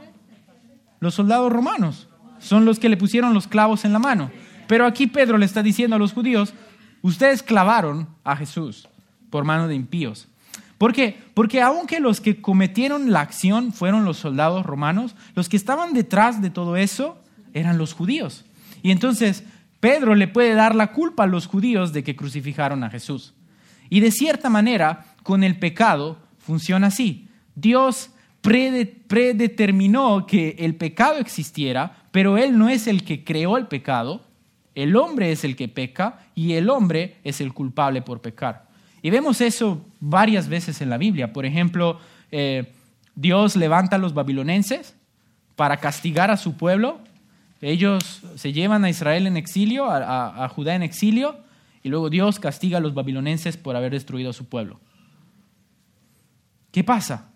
Los soldados romanos son los que le pusieron los clavos en la mano. Pero aquí Pedro le está diciendo a los judíos, ustedes clavaron a Jesús por mano de impíos. ¿Por qué? Porque aunque los que cometieron la acción fueron los soldados romanos, los que estaban detrás de todo eso eran los judíos. Y entonces Pedro le puede dar la culpa a los judíos de que crucificaron a Jesús. Y de cierta manera, con el pecado funciona así. Dios predeterminó que el pecado existiera, pero Él no es el que creó el pecado. El hombre es el que peca y el hombre es el culpable por pecar. Y vemos eso varias veces en la Biblia. Por ejemplo, eh, Dios levanta a los babilonenses para castigar a su pueblo. Ellos se llevan a Israel en exilio, a, a, a Judá en exilio, y luego Dios castiga a los babilonenses por haber destruido a su pueblo. ¿Qué pasa?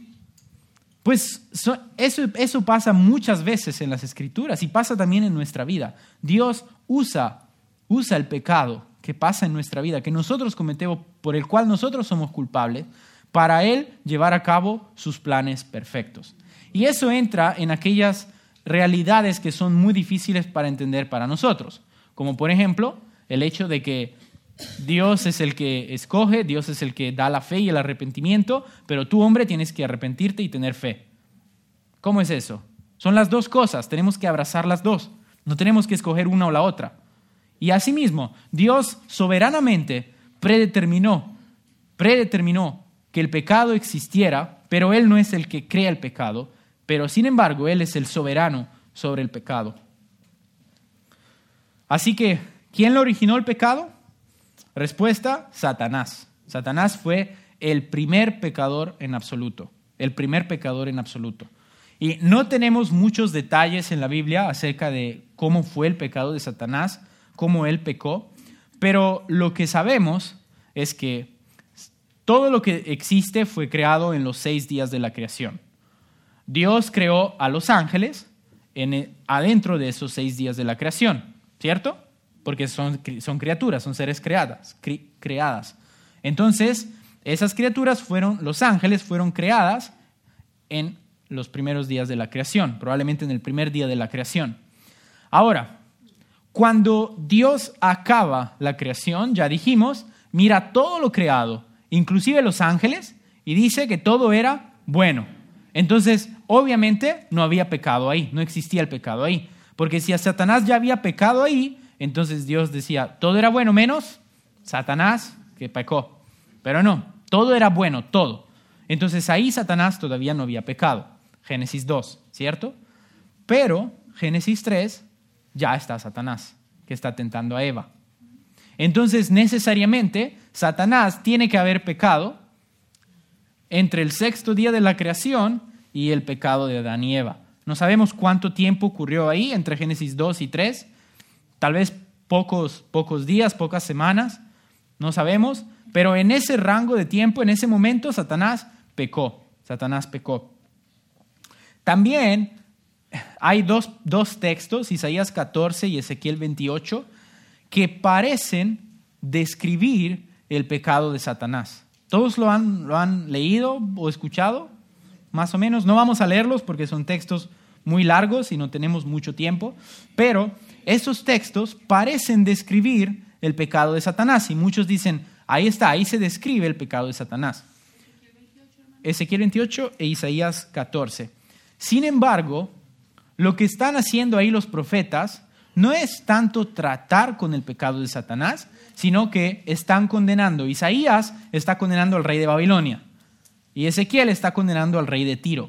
Pues so, eso, eso pasa muchas veces en las Escrituras y pasa también en nuestra vida. Dios usa, usa el pecado que pasa en nuestra vida, que nosotros cometemos, por el cual nosotros somos culpables, para Él llevar a cabo sus planes perfectos. Y eso entra en aquellas realidades que son muy difíciles para entender para nosotros, como por ejemplo el hecho de que Dios es el que escoge, Dios es el que da la fe y el arrepentimiento, pero tú, hombre, tienes que arrepentirte y tener fe. ¿Cómo es eso? Son las dos cosas, tenemos que abrazar las dos, no tenemos que escoger una o la otra. Y asimismo, Dios soberanamente predeterminó, predeterminó que el pecado existiera, pero Él no es el que crea el pecado, pero sin embargo, Él es el soberano sobre el pecado. Así que, ¿quién lo originó el pecado? Respuesta, Satanás. Satanás fue el primer pecador en absoluto, el primer pecador en absoluto. Y no tenemos muchos detalles en la Biblia acerca de cómo fue el pecado de Satanás, cómo él pecó, pero lo que sabemos es que todo lo que existe fue creado en los seis días de la creación. Dios creó a los ángeles en, adentro de esos seis días de la creación, ¿cierto? Porque son, son criaturas, son seres creadas, cri, creadas. Entonces, esas criaturas fueron, los ángeles fueron creadas en los primeros días de la creación, probablemente en el primer día de la creación. Ahora, cuando Dios acaba la creación, ya dijimos, mira todo lo creado, inclusive los ángeles, y dice que todo era bueno. Entonces, obviamente, no había pecado ahí, no existía el pecado ahí. Porque si a Satanás ya había pecado ahí, entonces Dios decía, todo era bueno menos Satanás que pecó. Pero no, todo era bueno, todo. Entonces ahí Satanás todavía no había pecado. Génesis dos, ¿cierto? Pero Génesis tres ya está Satanás, que está tentando a Eva. Entonces necesariamente Satanás tiene que haber pecado entre el sexto día de la creación y el pecado de Adán y Eva. No sabemos cuánto tiempo ocurrió ahí entre Génesis dos y tres. Tal vez pocos, pocos días, pocas semanas, no sabemos, pero en ese rango de tiempo, en ese momento, Satanás pecó, Satanás pecó. También hay dos, dos textos, Isaías catorce y Ezequiel veintiocho, que parecen describir el pecado de Satanás. ¿Todos lo han, lo han leído o escuchado? Más o menos. No vamos a leerlos porque son textos muy largos y no tenemos mucho tiempo, pero esos textos parecen describir el pecado de Satanás y muchos dicen, ahí está, ahí se describe el pecado de Satanás. Ezequiel veintiocho e Isaías catorce. Sin embargo, lo que están haciendo ahí los profetas no es tanto tratar con el pecado de Satanás, sino que están condenando. Isaías está condenando al rey de Babilonia y Ezequiel está condenando al rey de Tiro.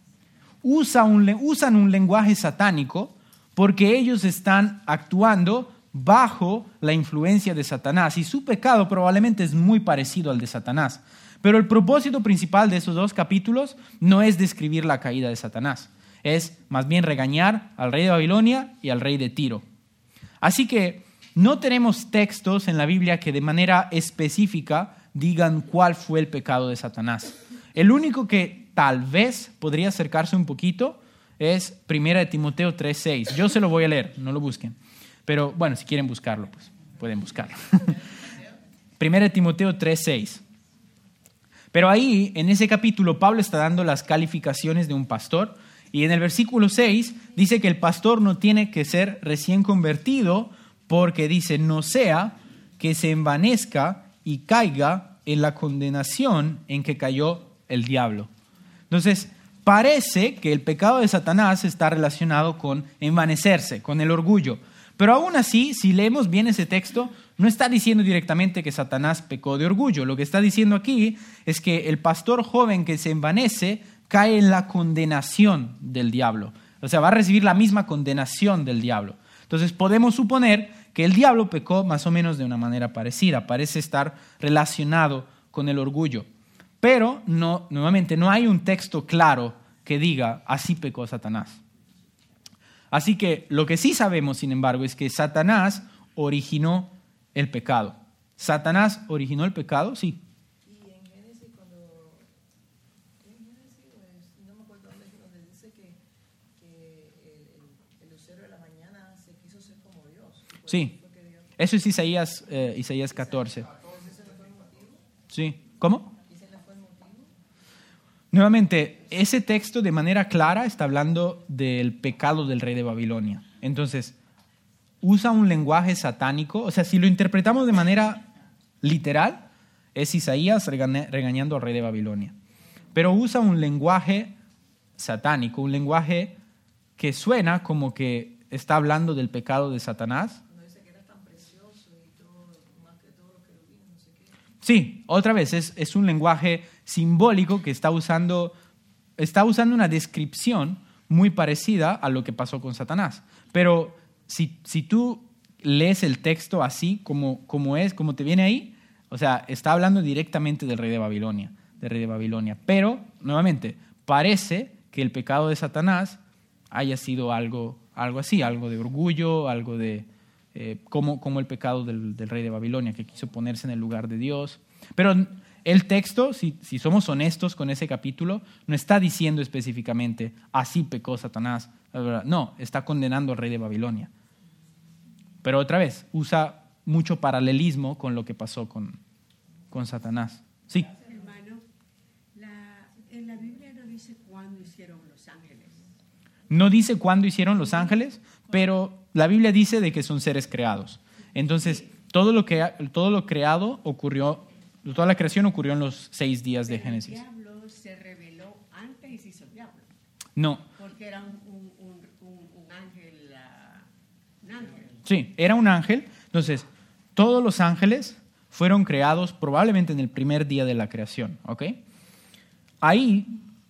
Usa un, usan un lenguaje satánico porque ellos están actuando bajo la influencia de Satanás y su pecado probablemente es muy parecido al de Satanás. Pero el propósito principal de esos dos capítulos no es describir la caída de Satanás, es más bien regañar al rey de Babilonia y al rey de Tiro. Así que no tenemos textos en la Biblia que de manera específica digan cuál fue el pecado de Satanás. El único que tal vez podría acercarse un poquito es primera de Timoteo tres seis. Yo se lo voy a leer, no lo busquen. Pero bueno, si quieren buscarlo, pues pueden buscarlo. primera de Timoteo tres seis. Pero ahí, en ese capítulo, Pablo está dando las calificaciones de un pastor. Y en el versículo seis dice que el pastor no tiene que ser recién convertido porque dice, no sea que se envanezca y caiga en la condenación en que cayó el diablo. Entonces, parece que el pecado de Satanás está relacionado con envanecerse, con el orgullo. Pero aún así, si leemos bien ese texto, no está diciendo directamente que Satanás pecó de orgullo. Lo que está diciendo aquí es que el pastor joven que se envanece cae en la condenación del diablo. O sea, va a recibir la misma condenación del diablo. Entonces podemos suponer que el diablo pecó más o menos de una manera parecida. Parece estar relacionado con el orgullo. Pero no, nuevamente no hay un texto claro que diga así pecó Satanás. Así que lo que sí sabemos, sin embargo, es que Satanás originó el pecado. ¿Satanás originó el pecado? Sí. Y en Génesis, cuando. En Génesis, pues, no me acuerdo dónde, donde dice que, que el, el, el lucero de la mañana se quiso ser como Dios. Sí. Eso es Isaías, eh, Isaías catorce. Sí. ¿Cómo? Nuevamente, ese texto de manera clara está hablando del pecado del rey de Babilonia. Entonces, usa un lenguaje satánico. O sea, si lo interpretamos de manera literal, es Isaías regaña, regañando al rey de Babilonia. Pero usa un lenguaje satánico, un lenguaje que suena como que está hablando del pecado de Satanás. Cuando dice que era tan precioso y todo, más que todo lo que lo vino, no sé qué. Sí, otra vez, es, es un lenguaje simbólico que está usando, está usando una descripción muy parecida a lo que pasó con Satanás. Pero si, si tú lees el texto así como, como es, como te viene ahí, o sea, está hablando directamente del rey de Babilonia, del rey de Babilonia. Pero, nuevamente, parece que el pecado de Satanás haya sido algo, algo así, algo de orgullo, algo de eh, como, como el pecado del, del rey de Babilonia, que quiso ponerse en el lugar de Dios. Pero el texto, si, si somos honestos con ese capítulo, no está diciendo específicamente, así pecó Satanás. No, está condenando al rey de Babilonia. Pero otra vez, usa mucho paralelismo con lo que pasó con, con Satanás. Sí. Hermano, la, en la Biblia no dice cuándo hicieron los ángeles. No dice cuándo hicieron los ángeles, pero la Biblia dice de que son seres creados. Entonces, todo lo, que, todo lo creado ocurrió, toda la creación ocurrió en los seis días de Génesis. El diablo se reveló antes y se hizo diablo. No. Porque era un, un, un, un, un ángel, uh, un ángel. Sí, era un ángel. Entonces, todos los ángeles fueron creados probablemente en el primer día de la creación, ¿ok? Ahí,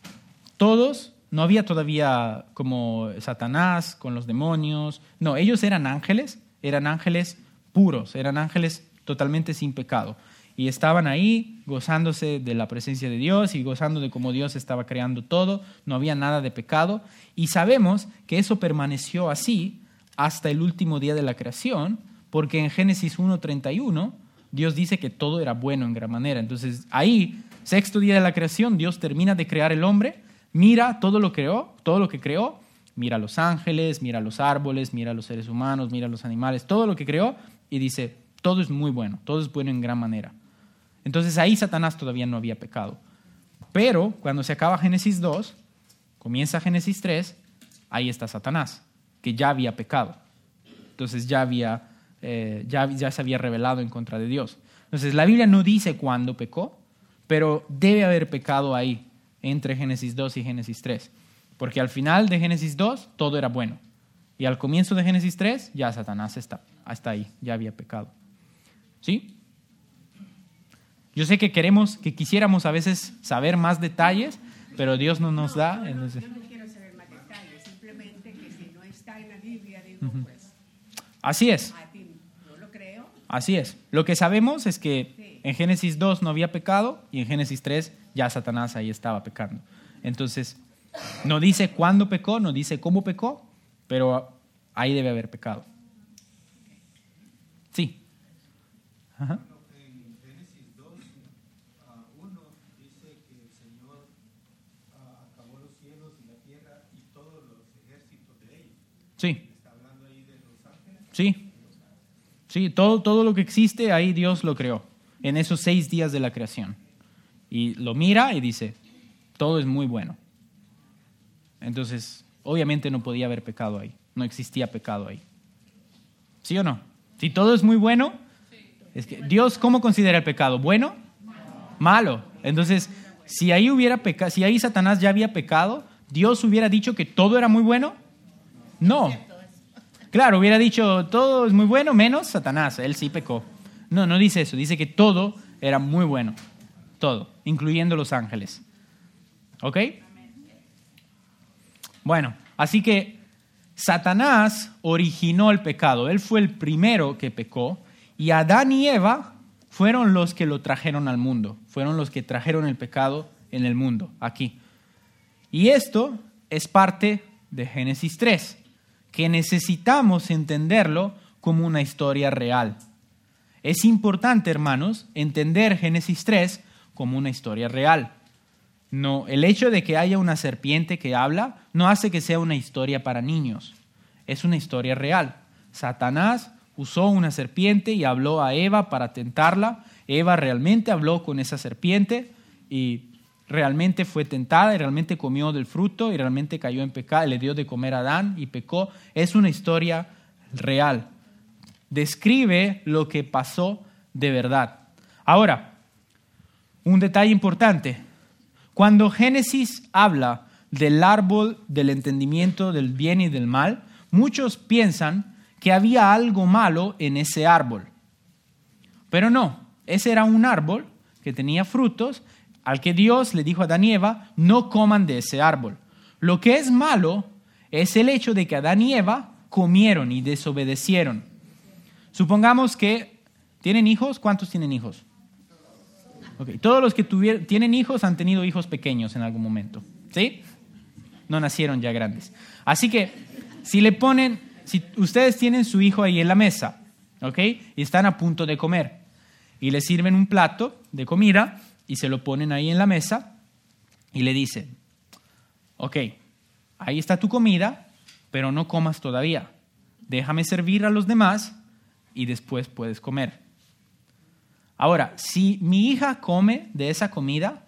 todos, no había todavía como Satanás con los demonios. No, ellos eran ángeles, eran ángeles puros, eran ángeles totalmente sin pecado. Y estaban ahí gozándose de la presencia de Dios y gozando de cómo Dios estaba creando todo. No había nada de pecado. Y sabemos que eso permaneció así hasta el último día de la creación, porque en Génesis uno treinta y uno Dios dice que todo era bueno en gran manera. Entonces ahí, sexto día de la creación, Dios termina de crear el hombre, mira todo lo creó, todo lo que creó, mira los ángeles, mira los árboles, mira los seres humanos, mira los animales, todo lo que creó, y dice, todo es muy bueno, todo es bueno en gran manera. Entonces ahí Satanás todavía no había pecado. Pero cuando se acaba Génesis dos, comienza Génesis tres, ahí está Satanás, que ya había pecado. Entonces ya, había, eh, ya, ya se había rebelado en contra de Dios. Entonces la Biblia no dice cuándo pecó, pero debe haber pecado ahí, entre Génesis dos y Génesis tres. Porque al final de Génesis dos todo era bueno. Y al comienzo de Génesis tres ya Satanás está, está ahí, ya había pecado. ¿Sí? Yo sé que queremos, que quisiéramos a veces saber más detalles, pero Dios no nos da. No, yo, no, Entonces... yo no quiero saber más detalles, simplemente que si no está en la Biblia, digo, uh-huh. pues... Así es. A ti no lo creo. Así es. Lo que sabemos es que sí. en Génesis dos no había pecado y en Génesis tres ya Satanás ahí estaba pecando. Entonces, no dice cuándo pecó, no dice cómo pecó, pero ahí debe haber pecado. Sí. Ajá. En Génesis dos, uno dice que el Señor uh, acabó los cielos y la tierra y todos los ejércitos de ellos. Sí. ¿Está hablando ahí de los ángeles? Sí. Sí, todo, todo lo que existe ahí Dios lo creó en esos seis días de la creación. Y lo mira y dice, todo es muy bueno. Entonces, obviamente no podía haber pecado ahí. No existía pecado ahí. ¿Sí o no? Si todo es muy bueno, es que Dios, ¿cómo considera el pecado? ¿Bueno? Malo. Entonces, si ahí hubiera pecado, si ahí Satanás ya había pecado, ¿Dios hubiera dicho que todo era muy bueno? No. Claro, hubiera dicho todo es muy bueno menos Satanás. Él sí pecó. No, no dice eso. Dice que todo era muy bueno. Todo, incluyendo los ángeles. ¿Ok? Bueno, así que Satanás originó el pecado. Él fue el primero que pecó y Adán y Eva fueron los que lo trajeron al mundo. Fueron los que trajeron el pecado en el mundo, aquí. Y esto es parte de Génesis tres, que necesitamos entenderlo como una historia real. Es importante, hermanos, entender Génesis tres como una historia real. No, el hecho de que haya una serpiente que habla no hace que sea una historia para niños. Es una historia real. Satanás usó una serpiente y habló a Eva para tentarla. Eva realmente habló con esa serpiente y realmente fue tentada y realmente comió del fruto y realmente cayó en pecado. Le dio de comer a Adán y pecó. Es una historia real. Describe lo que pasó de verdad. Ahora, un detalle importante. Cuando Génesis habla del árbol del entendimiento del bien y del mal, muchos piensan que había algo malo en ese árbol. Pero no, ese era un árbol que tenía frutos al que Dios le dijo a Adán y Eva, no coman de ese árbol. Lo que es malo es el hecho de que Adán y Eva comieron y desobedecieron. Supongamos que tienen hijos. ¿Cuántos tienen hijos? Okay. Todos los que tuvieron, tienen hijos han tenido hijos pequeños en algún momento, ¿sí? No nacieron ya grandes. Así que si le ponen, si ustedes tienen su hijo ahí en la mesa, ¿ok? Y están a punto de comer y le sirven un plato de comida y se lo ponen ahí en la mesa y le dicen, ok, ahí está tu comida, pero no comas todavía. Déjame servir a los demás y después puedes comer. Ahora, si mi hija come de esa comida,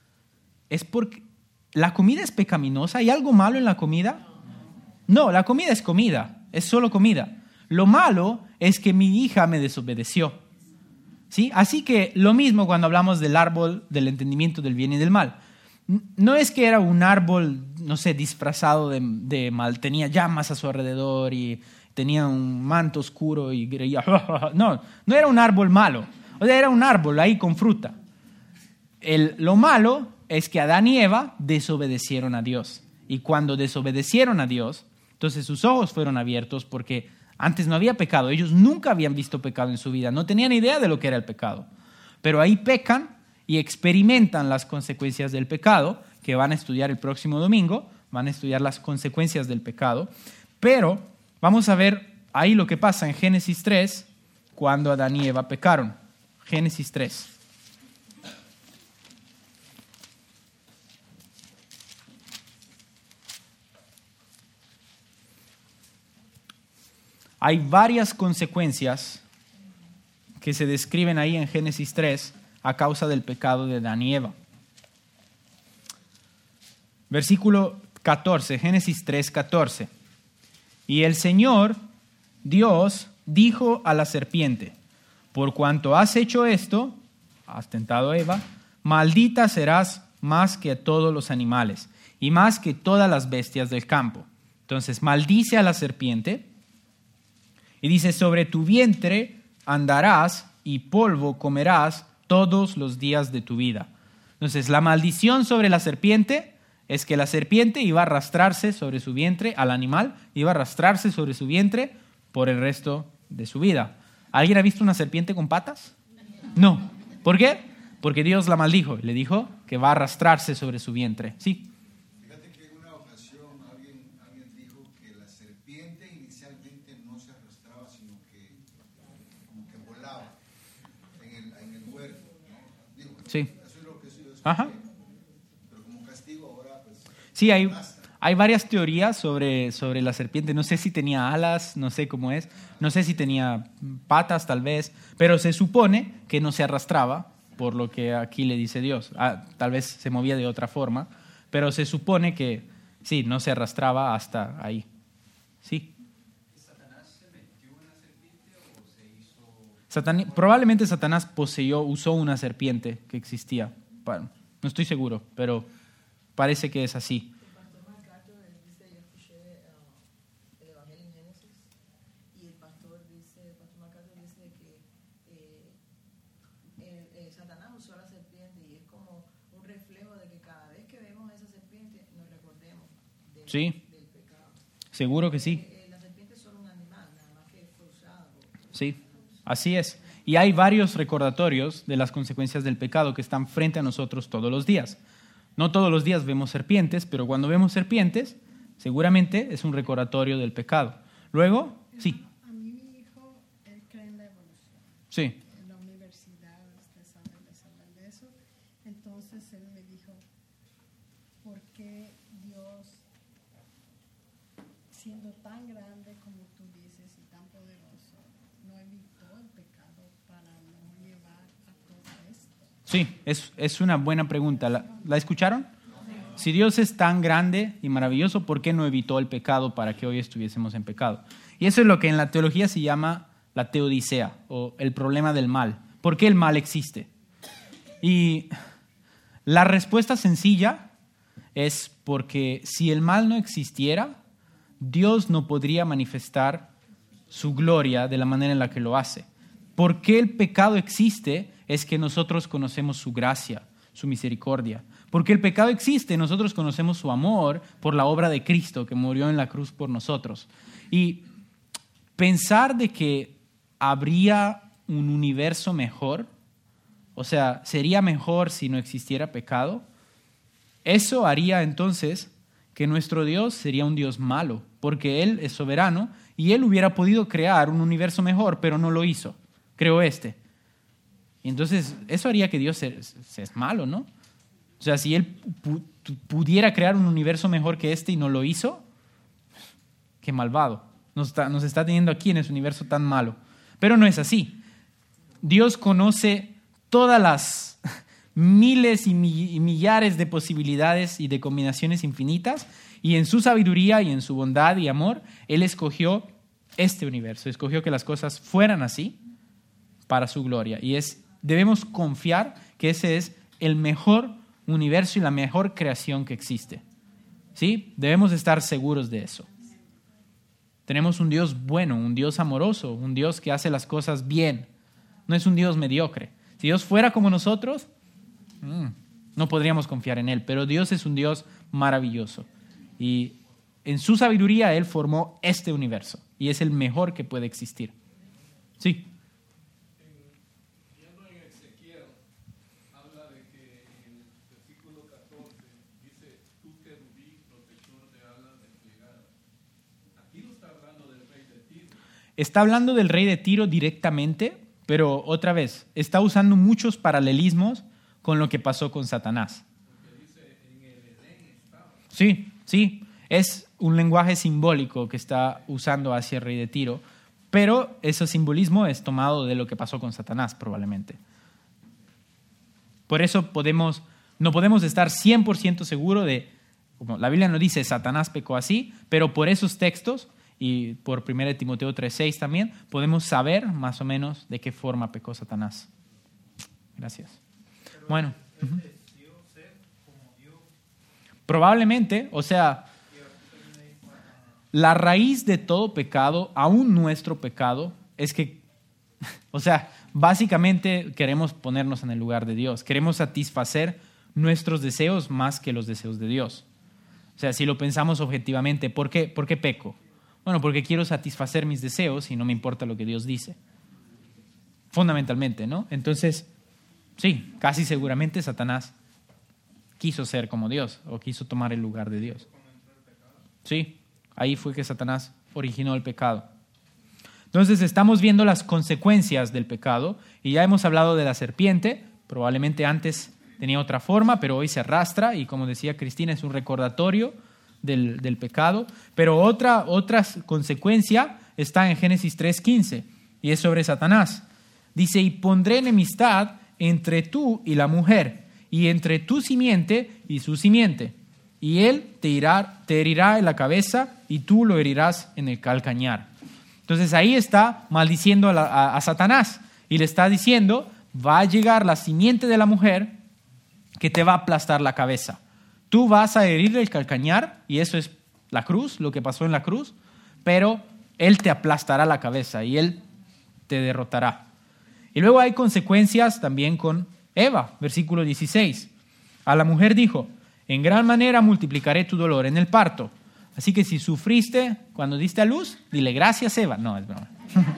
¿es porque la comida es pecaminosa? ¿Hay algo malo en la comida? No, la comida es comida, es solo comida. Lo malo es que mi hija me desobedeció. ¿Sí? Así que lo mismo cuando hablamos del árbol del entendimiento del bien y del mal. No es que era un árbol, no sé, disfrazado de, de mal, tenía llamas a su alrededor y tenía un manto oscuro y creía, no, no era un árbol malo. O sea, era un árbol ahí con fruta. El, lo malo es que Adán y Eva desobedecieron a Dios. Y cuando desobedecieron a Dios, entonces sus ojos fueron abiertos porque antes no había pecado. Ellos nunca habían visto pecado en su vida. No tenían idea de lo que era el pecado. Pero ahí pecan y experimentan las consecuencias del pecado, que van a estudiar el próximo domingo. Van a estudiar las consecuencias del pecado. Pero vamos a ver ahí lo que pasa en Génesis tres, cuando Adán y Eva pecaron. Génesis tres. Hay varias consecuencias que se describen ahí en Génesis tres a causa del pecado de Adán y Eva. Versículo catorce, Génesis tres, catorce. Y el Señor, Dios, dijo a la serpiente: por cuanto has hecho esto, has tentado a Eva, maldita serás más que a todos los animales y más que todas las bestias del campo. Entonces maldice a la serpiente y dice: sobre tu vientre andarás y polvo comerás todos los días de tu vida. Entonces la maldición sobre la serpiente es que la serpiente iba a arrastrarse sobre su vientre al animal, iba a arrastrarse sobre su vientre por el resto de su vida. ¿Alguien ha visto una serpiente con patas? No. ¿Por qué? Porque Dios la maldijo. Le dijo que va a arrastrarse sobre su vientre. Sí. Fíjate que en una ocasión alguien, alguien dijo que la serpiente inicialmente no se arrastraba, sino que como que volaba en el, en el huerto, ¿no? Digo, Sí. eso es lo que sí yo escuché. Ajá. Pero como castigo ahora, pues... Sí, hay, hay varias teorías sobre, sobre la serpiente. No sé si tenía alas, no sé cómo es. No sé si tenía patas, tal vez. Pero se supone que no se arrastraba, por lo que aquí le dice Dios. Ah, tal vez se movía de otra forma. Pero se supone que, sí, no se arrastraba hasta ahí. Sí. ¿Satanás se metió en la serpiente o se hizo...? Satan- probablemente Satanás poseyó, usó una serpiente que existía. Pa- No estoy seguro, pero parece que es así. El pastor Marcato él dice, yo escuché uh, el Evangelio en Génesis, y el pastor dice, el pastor Marcato dice que eh, el- el Satanás usó a la serpiente y es como un reflejo de que cada vez que vemos a esa serpiente nos recordemos del, Sí. del pecado. Seguro que sí. Eh, la serpiente es solo un animal, nada más que fue usada por... Sí, así es. Y hay varios recordatorios de las consecuencias del pecado que están frente a nosotros todos los días. No todos los días vemos serpientes, pero cuando vemos serpientes, seguramente es un recordatorio del pecado. Luego, sí, A mí mi hijo, él cree en la evolución. sí, En la universidad, usted sabe, les hablan de eso. Entonces él me dijo, ¿por qué Dios, siendo tan grande como tú dices y tan poderoso, no evitó el pecado para no llevar a todo esto? sí, es, es una buena pregunta. ¿La, ¿la escucharon? Si Dios es tan grande y maravilloso, ¿por qué no evitó el pecado para que hoy estuviésemos en pecado? Y eso es lo que en la teología se llama la teodicea, o el problema del mal. ¿Por qué el mal existe? Y la respuesta sencilla es porque si el mal no existiera, Dios no podría manifestar su gloria de la manera en la que lo hace. ¿Por qué el pecado existe? Es que nosotros conocemos su gracia, su misericordia. Porque el pecado existe, nosotros conocemos su amor por la obra de Cristo que murió en la cruz por nosotros. Y pensar de que habría un universo mejor, o sea, sería mejor si no existiera pecado, eso haría entonces que nuestro Dios sería un Dios malo, porque Él es soberano y Él hubiera podido crear un universo mejor, pero no lo hizo, creó este. Y entonces eso haría que Dios se, se es malo, ¿no? O sea, si Él pu- pudiera crear un universo mejor que este y no lo hizo, qué malvado. Nos está, nos está teniendo aquí en ese universo tan malo. Pero no es así. Dios conoce todas las miles y, mi- y millares de posibilidades y de combinaciones infinitas, y en su sabiduría y en su bondad y amor, Él escogió este universo, escogió que las cosas fueran así para su gloria. Y es, debemos confiar que ese es el mejor universo y la mejor creación que existe. ¿Sí? Debemos estar seguros de eso. Tenemos un Dios bueno, un Dios amoroso, un Dios que hace las cosas bien. No es un Dios mediocre. Si Dios fuera como nosotros, mmm, no podríamos confiar en Él. Pero Dios es un Dios maravilloso. Y en su sabiduría Él formó este universo. Y es el mejor que puede existir. Sí. Viendo en Ezequiel, habla de que en el versículo catorce dice, tú querubín, protector de alas desplegadas. Aquí no está hablando del rey de Tiro. Está hablando del rey de Tiro directamente, pero otra vez, está usando muchos paralelismos con lo que pasó con Satanás. Porque dice, en el Edén estaba. Sí, sí, es un lenguaje simbólico que está usando hacia el rey de Tiro, pero ese simbolismo es tomado de lo que pasó con Satanás probablemente. Por eso podemos, no podemos estar cien por ciento seguros de, como la Biblia no dice Satanás pecó así, pero por esos textos y por primera Timoteo tres seis también podemos saber más o menos de qué forma pecó Satanás. Gracias. Bueno. Uh-huh. Probablemente, o sea, la raíz de todo pecado, aún nuestro pecado, es que, o sea, básicamente queremos ponernos en el lugar de Dios. Queremos satisfacer nuestros deseos más que los deseos de Dios. O sea, si lo pensamos objetivamente, ¿por qué, ¿por qué peco? Bueno, porque quiero satisfacer mis deseos y no me importa lo que Dios dice. Fundamentalmente, ¿no? Entonces, sí, casi seguramente Satanás quiso ser como Dios o quiso tomar el lugar de Dios. Sí, ahí fue que Satanás originó el pecado. Entonces estamos viendo las consecuencias del pecado y ya hemos hablado de la serpiente. Probablemente antes tenía otra forma, pero hoy se arrastra y como decía Cristina es un recordatorio del, del pecado. Pero otra, otra consecuencia está en Génesis tres quince y es sobre Satanás. Dice, y pondré enemistad entre tú y la mujer y entre tu simiente y su simiente. Y él te, irá, te herirá en la cabeza y tú lo herirás en el calcañar. Entonces ahí está maldiciendo a, la, a, a Satanás y le está diciendo, va a llegar la simiente de la mujer que te va a aplastar la cabeza. Tú vas a herir el calcañar y eso es la cruz, lo que pasó en la cruz, pero él te aplastará la cabeza y él te derrotará. Y luego hay consecuencias también con Eva, versículo dieciséis. A la mujer dijo, en gran manera multiplicaré tu dolor en el parto. Así que si sufriste cuando diste a luz, dile gracias, Eva. No, es broma.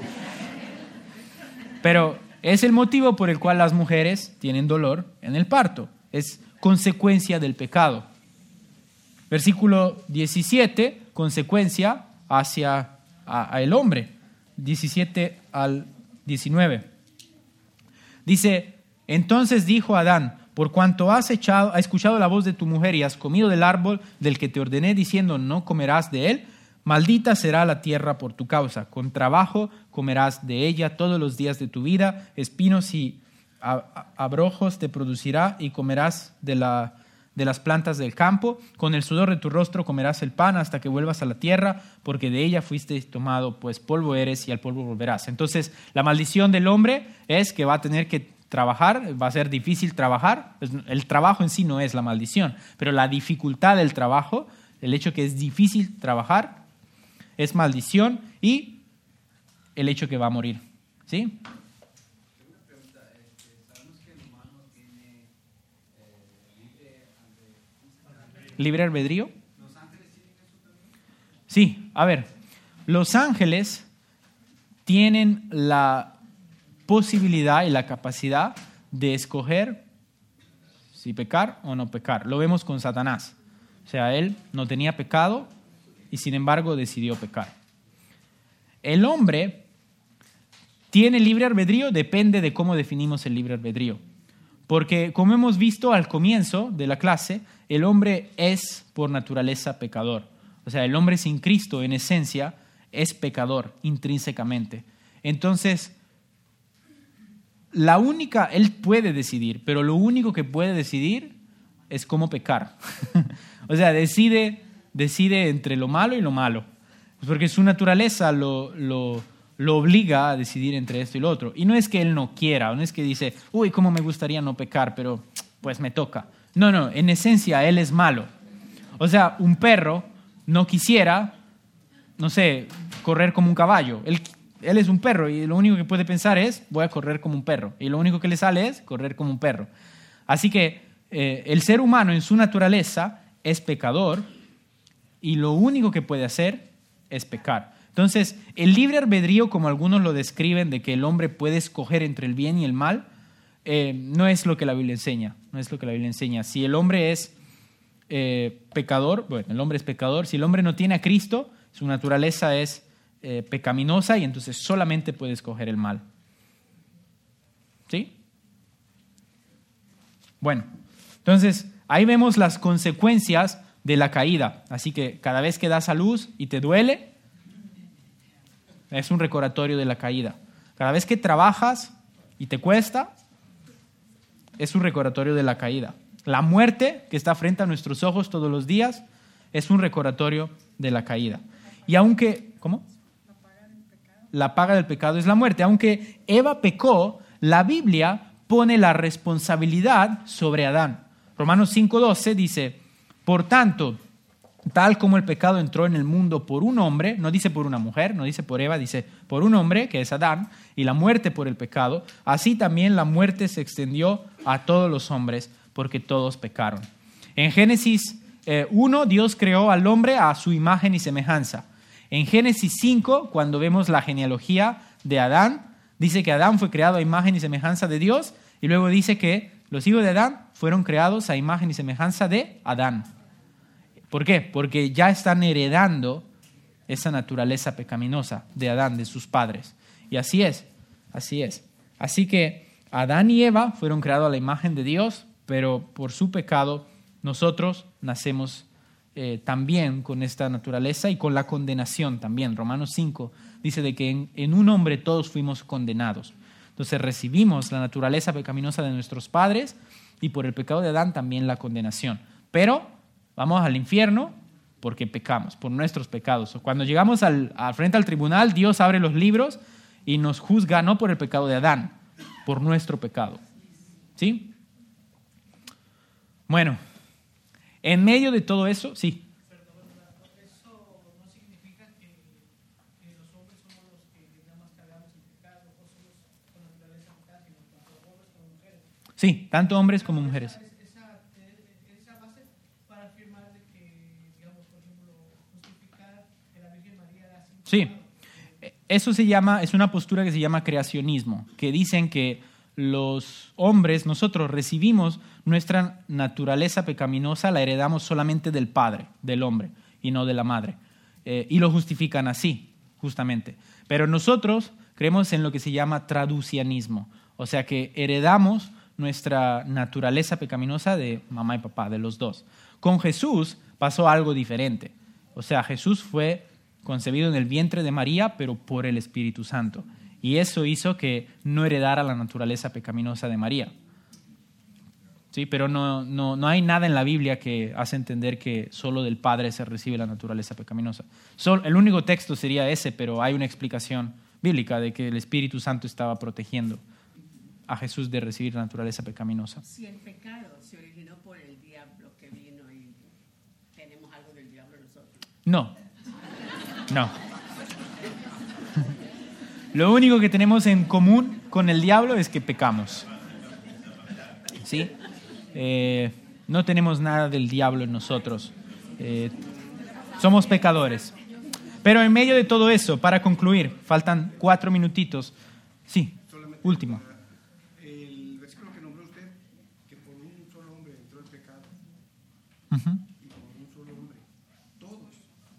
Pero es el motivo por el cual las mujeres tienen dolor en el parto. Es consecuencia del pecado. Versículo diecisiete, consecuencia hacia a, a el hombre. diecisiete al diecinueve. Dice, entonces dijo Adán, por cuanto has, echado, has escuchado la voz de tu mujer y has comido del árbol del que te ordené diciendo no comerás de él, maldita será la tierra por tu causa. Con trabajo comerás de ella todos los días de tu vida, espinos y abrojos te producirá y comerás de, la, de las plantas del campo. Con el sudor de tu rostro comerás el pan hasta que vuelvas a la tierra, porque de ella fuiste tomado, pues polvo eres y al polvo volverás. Entonces, la maldición del hombre es que va a tener que trabajar, va a ser difícil trabajar. El trabajo en sí no es la maldición, pero la dificultad del trabajo, el hecho que es difícil trabajar, es maldición y el hecho que va a morir. ¿Sí? Una pregunta, este, sabemos que el humano tiene eh, libre, ante, ¿Libre albedrío? ¿Los ángeles tienen eso también? Sí, a ver, los ángeles tienen la posibilidad y la capacidad de escoger si pecar o no pecar. Lo vemos con Satanás. O sea, él no tenía pecado y sin embargo decidió pecar. El hombre tiene libre albedrío, depende de cómo definimos el libre albedrío. Porque como hemos visto al comienzo de la clase, el hombre es por naturaleza pecador. O sea, el hombre sin Cristo en esencia es pecador intrínsecamente. Entonces, la única, él puede decidir, pero lo único que puede decidir es cómo pecar. O sea, decide, decide entre lo malo y lo malo. Porque su naturaleza lo, lo, lo obliga a decidir entre esto y lo otro. Y no es que él no quiera, no es que dice, uy, cómo me gustaría no pecar, pero pues me toca. No, no, en esencia él es malo. O sea, un perro no quisiera, no sé, correr como un caballo. Él Él es un perro y lo único que puede pensar es voy a correr como un perro. Y lo único que le sale es correr como un perro. Así que eh, el ser humano en su naturaleza es pecador y lo único que puede hacer es pecar. Entonces, el libre albedrío, como algunos lo describen, de que el hombre puede escoger entre el bien y el mal, eh, no es lo que la Biblia enseña. No es lo que la Biblia enseña. Si el hombre es eh, pecador, bueno, el hombre es pecador. Si el hombre no tiene a Cristo, su naturaleza es Eh, pecaminosa y entonces solamente puede escoger el mal. ¿Sí? Bueno, entonces ahí vemos las consecuencias de la caída. Así que cada vez que das a luz y te duele, es un recordatorio de la caída. Cada vez que trabajas y te cuesta, es un recordatorio de la caída. La muerte que está frente a nuestros ojos todos los días es un recordatorio de la caída. Y aunque, ¿cómo? La paga del pecado es la muerte. Aunque Eva pecó, la Biblia pone la responsabilidad sobre Adán. Romanos cinco doce dice, por tanto, tal como el pecado entró en el mundo por un hombre, no dice por una mujer, no dice por Eva, dice por un hombre, que es Adán, y la muerte por el pecado, así también la muerte se extendió a todos los hombres, porque todos pecaron. En Génesis eh, uno, Dios creó al hombre a su imagen y semejanza. En Génesis cinco, cuando vemos la genealogía de Adán, dice que Adán fue creado a imagen y semejanza de Dios, y luego dice que los hijos de Adán fueron creados a imagen y semejanza de Adán. ¿Por qué? Porque ya están heredando esa naturaleza pecaminosa de Adán, de sus padres. Y así es, así es. Así que Adán y Eva fueron creados a la imagen de Dios, pero por su pecado nosotros nacemos eh, también con esta naturaleza y con la condenación también. Romanos cinco dice de que en, en un hombre todos fuimos condenados. Entonces recibimos la naturaleza pecaminosa de nuestros padres y por el pecado de Adán también la condenación. Pero vamos al infierno porque pecamos, por nuestros pecados. Cuando llegamos al, al frente al tribunal, Dios abre los libros y nos juzga no por el pecado de Adán, por nuestro pecado. ¿Sí? Bueno, en medio de todo eso, sí. Eso no significa que, que los hombres somos los que nada más cargamos el pecado o somos con naturaleza pecada, sino tanto hombres como mujeres. Sí, tanto hombres como mujeres. Esa, esa base para afirmar de que, digamos, por ejemplo, justificar que la Virgen María era así. Sí, eso se llama, es una postura que se llama creacionismo, que dicen que los hombres, nosotros recibimos nuestra naturaleza pecaminosa, la heredamos solamente del padre, del hombre, y no de la madre. Eh, y lo justifican así, justamente. Pero nosotros creemos en lo que se llama traducianismo, o sea que heredamos nuestra naturaleza pecaminosa de mamá y papá, de los dos. Con Jesús pasó algo diferente. O sea, Jesús fue concebido en el vientre de María, pero por el Espíritu Santo. Y eso hizo que no heredara la naturaleza pecaminosa de María. Sí, pero no, no, no hay nada en la Biblia que hace entender que solo del Padre se recibe la naturaleza pecaminosa. Solo, el único texto sería ese, pero hay una explicación bíblica de que el Espíritu Santo estaba protegiendo a Jesús de recibir la naturaleza pecaminosa. Si el pecado se originó por el diablo que vino y tenemos algo del diablo nosotros. No, no. Lo único que tenemos en común con el diablo es que pecamos. ¿Sí? Eh, no tenemos nada del diablo en nosotros. Eh, somos pecadores. Pero en medio de todo eso, para concluir, faltan cuatro minutitos. Sí, Solamente último. para- El versículo que nombró usted, que por un solo hombre entró el pecado, Ujú. y por un solo hombre, todos.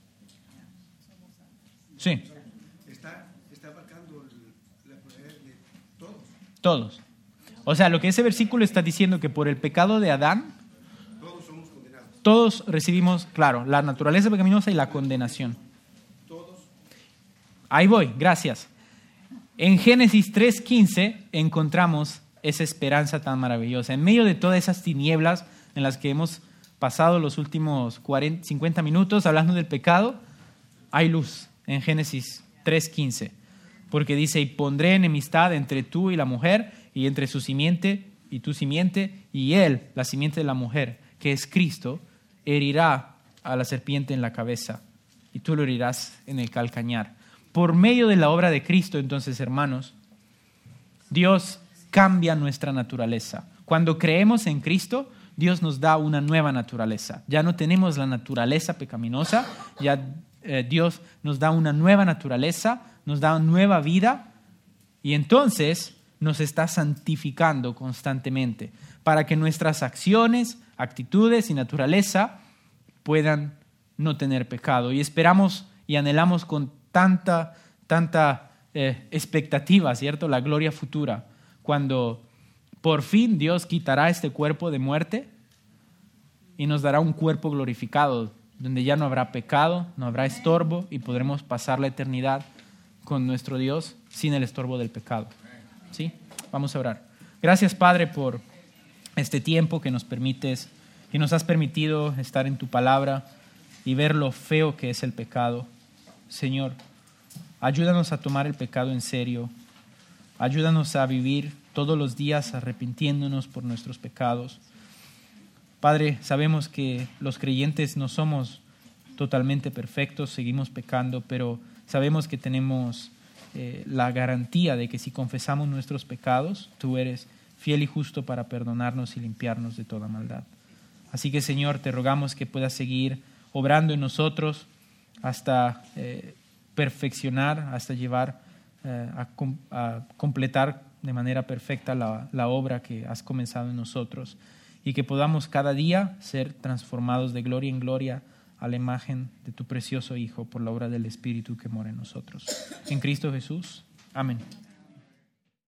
Sí, Está, está abarcando el- la pluralidad de todos. todos. O sea, lo que ese versículo está diciendo que por el pecado de Adán, Todos somos condenados. todos recibimos, claro, la naturaleza pecaminosa y la condenación. Todos. Ahí voy, gracias. En Génesis tres quince encontramos esa esperanza tan maravillosa. En medio de todas esas tinieblas en las que hemos pasado los últimos cuarenta, cincuenta minutos hablando del pecado, hay luz en Génesis tres quince. Porque dice, y pondré enemistad entre tú y la mujer, y entre su simiente y tu simiente, y él, la simiente de la mujer, que es Cristo, herirá a la serpiente en la cabeza, y tú lo herirás en el calcañar. Por medio de la obra de Cristo, entonces, hermanos, Dios cambia nuestra naturaleza. Cuando creemos en Cristo, Dios nos da una nueva naturaleza. Ya no tenemos la naturaleza pecaminosa, ya eh, Dios nos da una nueva naturaleza, nos da una nueva vida, y entonces nos está santificando constantemente para que nuestras acciones, actitudes y naturaleza puedan no tener pecado. Y esperamos y anhelamos con tanta, tanta eh, expectativa, ¿cierto? La gloria futura, cuando por fin Dios quitará este cuerpo de muerte y nos dará un cuerpo glorificado, donde ya no habrá pecado, no habrá estorbo y podremos pasar la eternidad con nuestro Dios sin el estorbo del pecado. ¿Sí? Vamos a orar. Gracias, Padre, por este tiempo que nos permites, que nos has permitido estar en tu palabra y ver lo feo que es el pecado. Señor, ayúdanos a tomar el pecado en serio. Ayúdanos a vivir todos los días arrepintiéndonos por nuestros pecados. Padre, sabemos que los creyentes no somos totalmente perfectos, seguimos pecando, pero sabemos que tenemos eh, la garantía de que si confesamos nuestros pecados, tú eres fiel y justo para perdonarnos y limpiarnos de toda maldad. Así que, Señor, te rogamos que puedas seguir obrando en nosotros hasta eh, perfeccionar, hasta llevar eh, a, com- a completar de manera perfecta la, la obra que has comenzado en nosotros, y que podamos cada día ser transformados de gloria en gloria a la imagen de tu precioso Hijo por la obra del Espíritu que mora en nosotros. En Cristo Jesús. Amén.